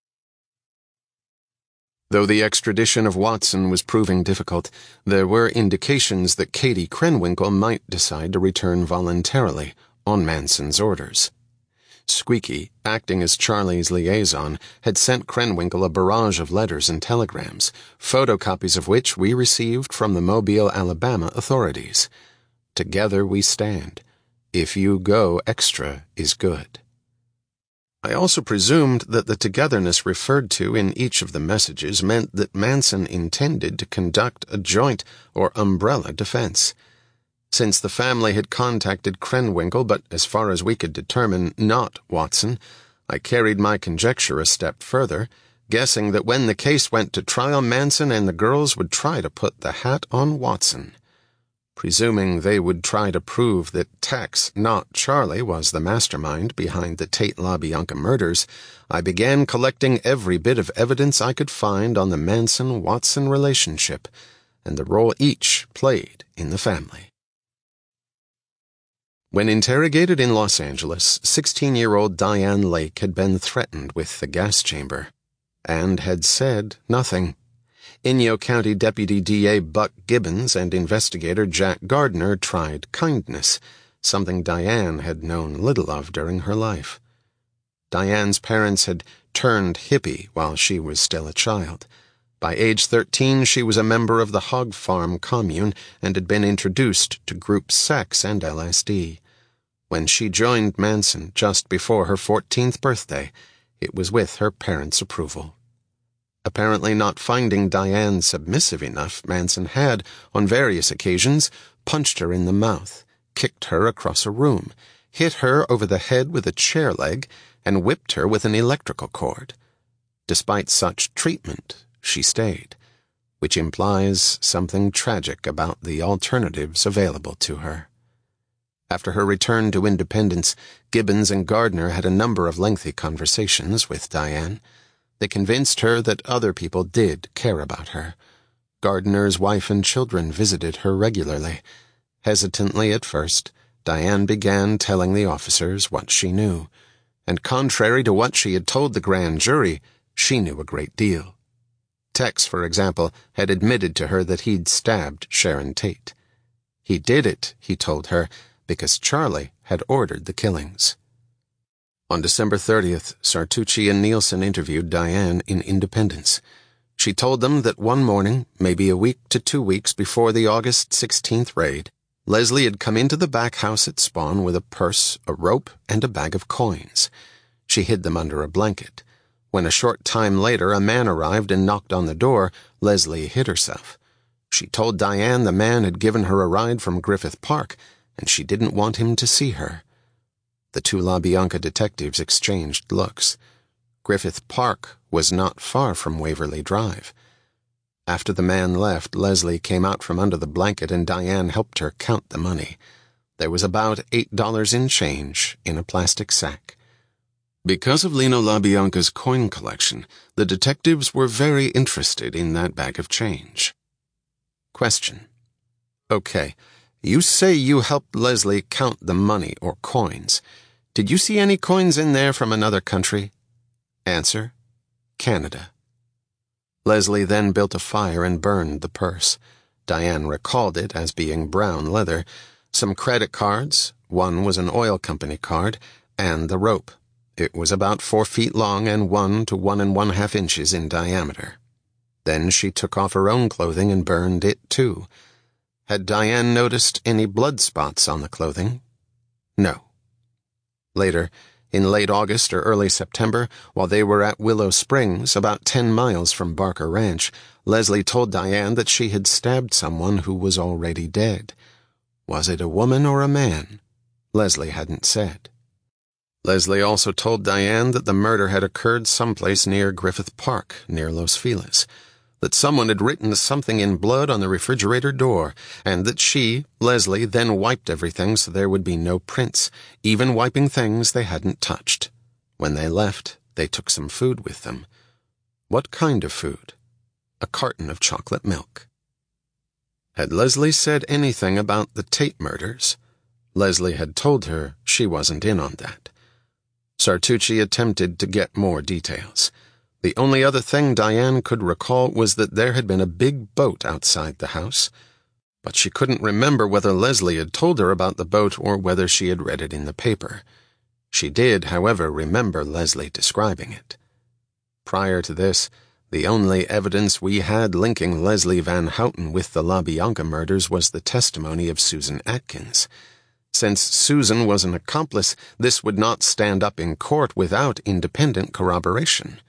Though the extradition of Watson was proving difficult, there were indications that Katie Krenwinkel might decide to return voluntarily, on Manson's orders. Squeaky, acting as Charlie's liaison, had sent Krenwinkel a barrage of letters and telegrams, photocopies of which we received from the Mobile, Alabama authorities. "Together we stand. If you go extra is good." I also presumed that the togetherness referred to in each of the messages meant that Manson intended to conduct a joint or umbrella defense. Since the family had contacted Krenwinkel, but as far as we could determine, not Watson, I carried my conjecture a step further, guessing that when the case went to trial, Manson and the girls would try to put the hat on Watson. Presuming they would try to prove that Tex, not Charlie, was the mastermind behind the Tate LaBianca murders, I began collecting every bit of evidence I could find on the Manson-Watson relationship and the role each played in the family. When interrogated in Los Angeles, 16-year-old Diane Lake had been threatened with the gas chamber and had said nothing. Inyo County Deputy DA Buck Gibbons and investigator Jack Gardner tried kindness, something Diane had known little of during her life. Diane's parents had turned hippie while she was still a child. By age 13, she was a member of the Hog Farm commune and had been introduced to group sex and LSD. When she joined Manson just before her 14th birthday, it was with her parents' approval. Apparently not finding Diane submissive enough, Manson had, on various occasions, punched her in the mouth, kicked her across a room, hit her over the head with a chair leg, and whipped her with an electrical cord. Despite such treatment, she stayed, which implies something tragic about the alternatives available to her. After her return to independence, Gibbons and Gardner had a number of lengthy conversations with Diane. They convinced her that other people did care about her. Gardner's wife and children visited her regularly. Hesitantly at first, Diane began telling the officers what she knew, and contrary to what she had told the grand jury, she knew a great deal. Tex, for example, had admitted to her that he'd stabbed Sharon Tate. He did it, he told her, because Charlie had ordered the killings. On December 30th, Sartucci and Nielsen interviewed Diane in Independence. She told them that one morning, maybe a week to 2 weeks before the August 16th raid, Leslie had come into the back house at Spawn with a purse, a rope, and a bag of coins. She hid them under a blanket. When a short time later a man arrived and knocked on the door, Leslie hid herself. She told Diane the man had given her a ride from Griffith Park, and she didn't want him to see her. The two LaBianca detectives exchanged looks. Griffith Park was not far from Waverly Drive. After the man left, Leslie came out from under the blanket and Diane helped her count the money. There was about $8 in change in a plastic sack. Because of Lino LaBianca's coin collection, the detectives were very interested in that bag of change. Question. Okay, you say you helped Leslie count the money or coins. Did you see any coins in there from another country? Answer: Canada. Leslie then built a fire and burned the purse. Diane recalled it as being brown leather, some credit cards, one was an oil company card, and the rope. It was about 4 feet long and 1 to 1½ inches in diameter. Then she took off her own clothing and burned it too. Had Diane noticed any blood spots on the clothing? No. Later, in late August or early September, while they were at Willow Springs, about 10 miles from Barker Ranch, Leslie told Diane that she had stabbed someone who was already dead. Was it a woman or a man? Leslie hadn't said. Leslie also told Diane that the murder had occurred someplace near Griffith Park, near Los Feliz, that someone had written something in blood on the refrigerator door, and that she, Leslie, then wiped everything so there would be no prints, even wiping things they hadn't touched. When they left, they took some food with them. What kind of food? A carton of chocolate milk. Had Leslie said anything about the Tate murders? Leslie had told her she wasn't in on that. Sartucci attempted to get more details. The only other thing Diane could recall was that there had been a big boat outside the house, but she couldn't remember whether Leslie had told her about the boat or whether she had read it in the paper. She did, however, remember Leslie describing it. Prior to this, the only evidence we had linking Leslie Van Houten with the LaBianca murders was the testimony of Susan Atkins. Since Susan was an accomplice, this would not stand up in court without independent corroboration.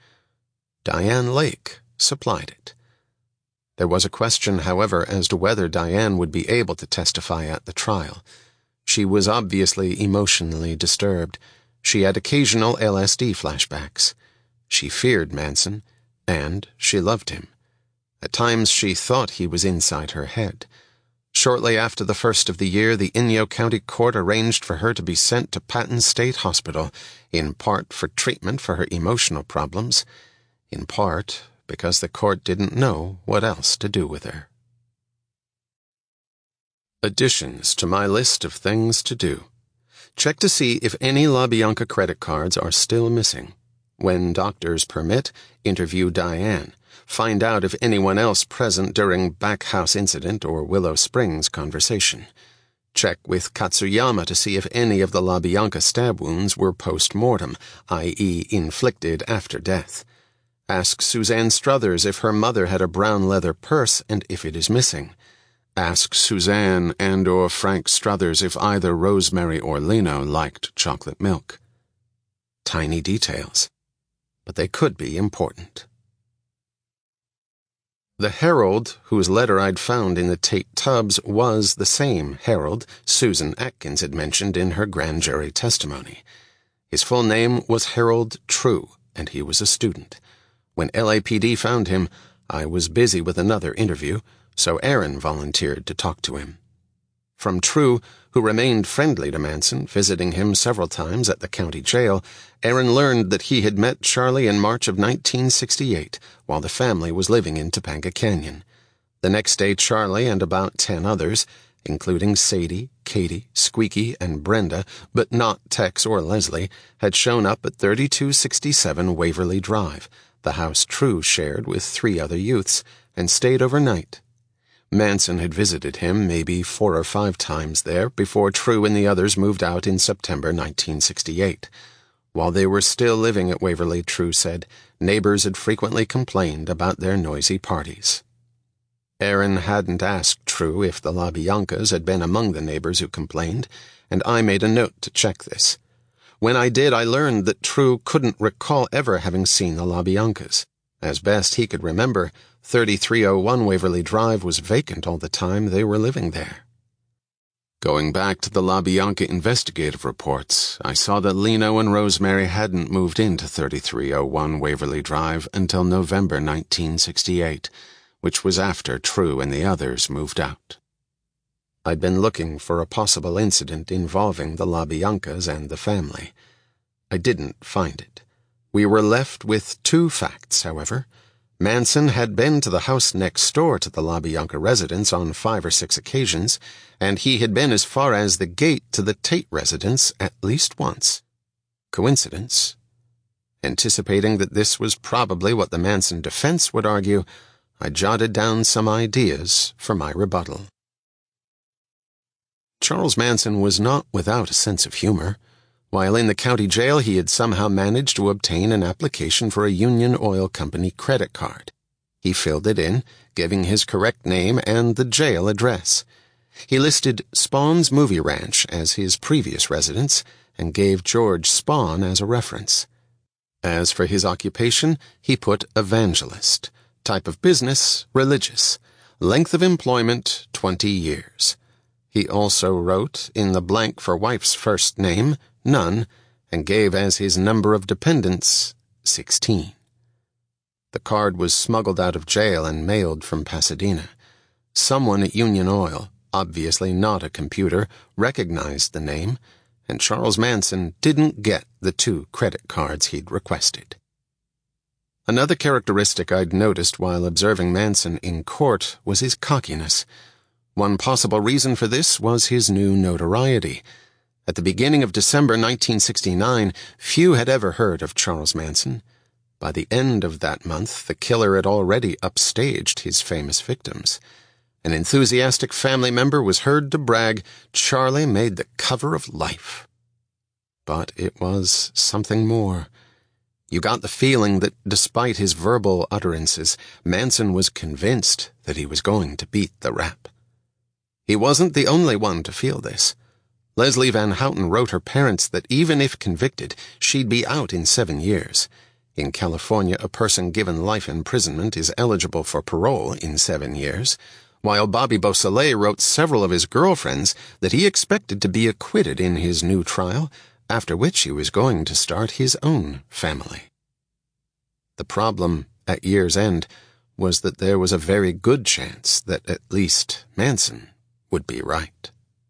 Diane Lake supplied it. There was a question, however, as to whether Diane would be able to testify at the trial. She was obviously emotionally disturbed. She had occasional LSD flashbacks. She feared Manson, and she loved him. At times she thought he was inside her head. Shortly after the first of the year, the Inyo County Court arranged for her to be sent to Patton State Hospital, in part for treatment for her emotional problems, in part because the court didn't know what else to do with her. Additions to my list of things to do. Check to see if any LaBianca credit cards are still missing. When doctors permit, interview Diane. Find out if anyone else present during Backhouse incident or Willow Springs conversation. Check with Katsuyama to see if any of the LaBianca stab wounds were post-mortem, i.e. inflicted after death. Ask Suzanne Struthers if her mother had a brown leather purse and if it is missing. Ask Suzanne and/or Frank Struthers if either Rosemary or Lino liked chocolate milk. Tiny details, but they could be important. The Herald, whose letter I'd found in the Tate tubs, was the same Herald Susan Atkins had mentioned in her grand jury testimony. His full name was Harold True, and he was a student. When LAPD found him, I was busy with another interview, so Aaron volunteered to talk to him. From True, who remained friendly to Manson, visiting him several times at the county jail, Aaron learned that he had met Charlie in March of 1968, while the family was living in Topanga Canyon. The next day, Charlie and about 10 others, including Sadie, Katie, Squeaky, and Brenda, but not Tex or Leslie, had shown up at 3267 Waverly Drive, the house True shared with 3 other youths, and stayed overnight. Manson had visited him maybe 4 or 5 times there before True and the others moved out in September 1968. While they were still living at Waverly, True said, neighbors had frequently complained about their noisy parties. Aaron hadn't asked True if the LaBiancas had been among the neighbors who complained, and I made a note to check this. When I did, I learned that True couldn't recall ever having seen the LaBiancas. As best he could remember, 3301 Waverly Drive was vacant all the time they were living there. Going back to the LaBianca investigative reports, I saw that Lino and Rosemary hadn't moved into 3301 Waverly Drive until November 1968, which was after True and the others moved out. I'd been looking for a possible incident involving the LaBiancas and the family. I didn't find it. We were left with 2 facts, however. Manson had been to the house next door to the LaBianca residence on 5 or 6 occasions, and he had been as far as the gate to the Tate residence at least once. Coincidence? Anticipating that this was probably what the Manson defense would argue, I jotted down some ideas for my rebuttal. Charles Manson was not without a sense of humor. While in the county jail, he had somehow managed to obtain an application for a Union Oil Company credit card. He filled it in, giving his correct name and the jail address. He listed Spawn's Movie Ranch as his previous residence and gave George Spawn as a reference. As for his occupation, he put evangelist. Type of business, religious. Length of employment, 20 years. He also wrote, in the blank for wife's first name, none, and gave as his number of dependents, 16. The card was smuggled out of jail and mailed from Pasadena. Someone at Union Oil, obviously not a computer, recognized the name, and Charles Manson didn't get the 2 credit cards he'd requested. Another characteristic I'd noticed while observing Manson in court was his cockiness. One possible reason for this was his new notoriety. At the beginning of December 1969, few had ever heard of Charles Manson. By the end of that month, the killer had already upstaged his famous victims. An enthusiastic family member was heard to brag, "Charlie made the cover of Life." But it was something more. You got the feeling that despite his verbal utterances, Manson was convinced that he was going to beat the rap. He wasn't the only one to feel this. Leslie Van Houten wrote her parents that even if convicted, she'd be out in 7 years. In California, a person given life imprisonment is eligible for parole in 7 years, while Bobby Beausoleil wrote several of his girlfriends that he expected to be acquitted in his new trial, after which he was going to start his own family. The problem, at year's end, was that there was a very good chance that at least Manson would be right.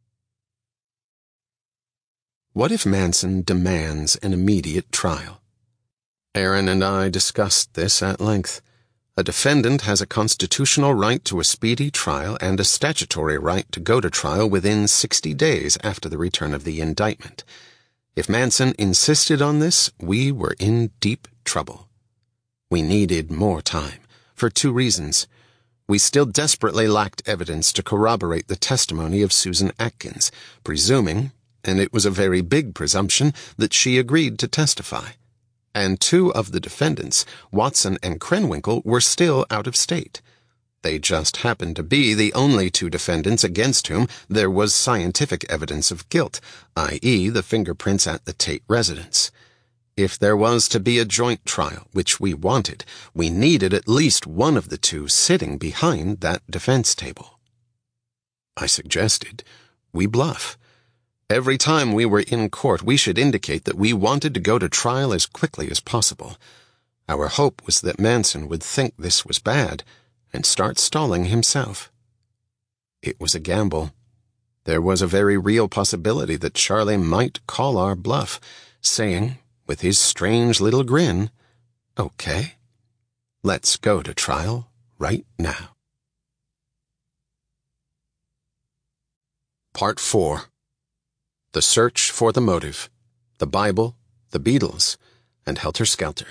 What if Manson demands an immediate trial? Aaron and I discussed this at length. A defendant has a constitutional right to a speedy trial and a statutory right to go to trial within 60 days after the return of the indictment. If Manson insisted on this, we were in deep trouble. We needed more time, for 2 reasons. We still desperately lacked evidence to corroborate the testimony of Susan Atkins, presuming, and it was a very big presumption, that she agreed to testify. And 2 of the defendants, Watson and Krenwinkel, were still out of state. They just happened to be the only 2 defendants against whom there was scientific evidence of guilt, i.e., the fingerprints at the Tate residence. If there was to be a joint trial, which we wanted, we needed at least one of the 2 sitting behind that defense table. I suggested we bluff. Every time we were in court, we should indicate that we wanted to go to trial as quickly as possible. Our hope was that Manson would think this was bad and start stalling himself. It was a gamble. There was a very real possibility that Charlie might call our bluff, saying, with his strange little grin, "Okay, let's go to trial right now." Part 4. The Search for the Motive, the Bible, the Beatles, and Helter Skelter.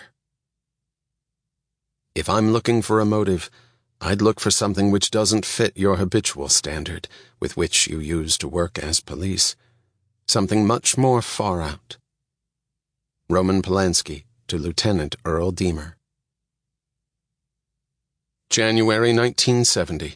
If I'm looking for a motive, I'd look for something which doesn't fit your habitual standard with which you use to work as police. Something much more far out. Roman Polanski to Lieutenant Earl Deemer. January 1970.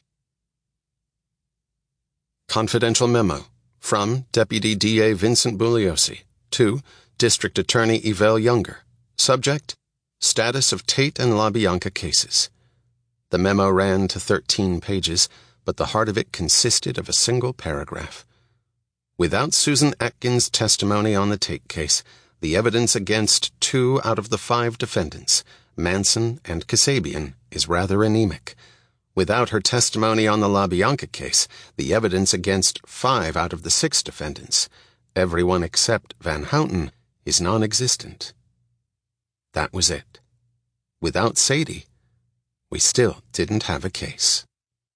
Confidential memo from Deputy DA Vincent Bugliosi to District Attorney Yvel Younger. Subject: Status of Tate and LaBianca cases. The memo ran to 13 pages, but the heart of it consisted of a single paragraph. Without Susan Atkins' testimony on the Tate case, the evidence against 2 out of the 5 defendants, Manson and Kasabian, is rather anemic. Without her testimony on the LaBianca case, the evidence against 5 out of the 6 defendants, everyone except Van Houten, is non-existent. That was it. Without Sadie, we still didn't have a case.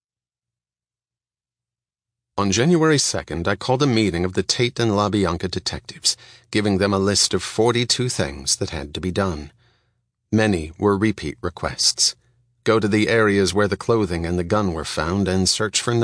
On January 2nd, I called a meeting of the Tate and LaBianca detectives, giving them a list of 42 things that had to be done. Many were repeat requests. Go to the areas where the clothing and the gun were found and search for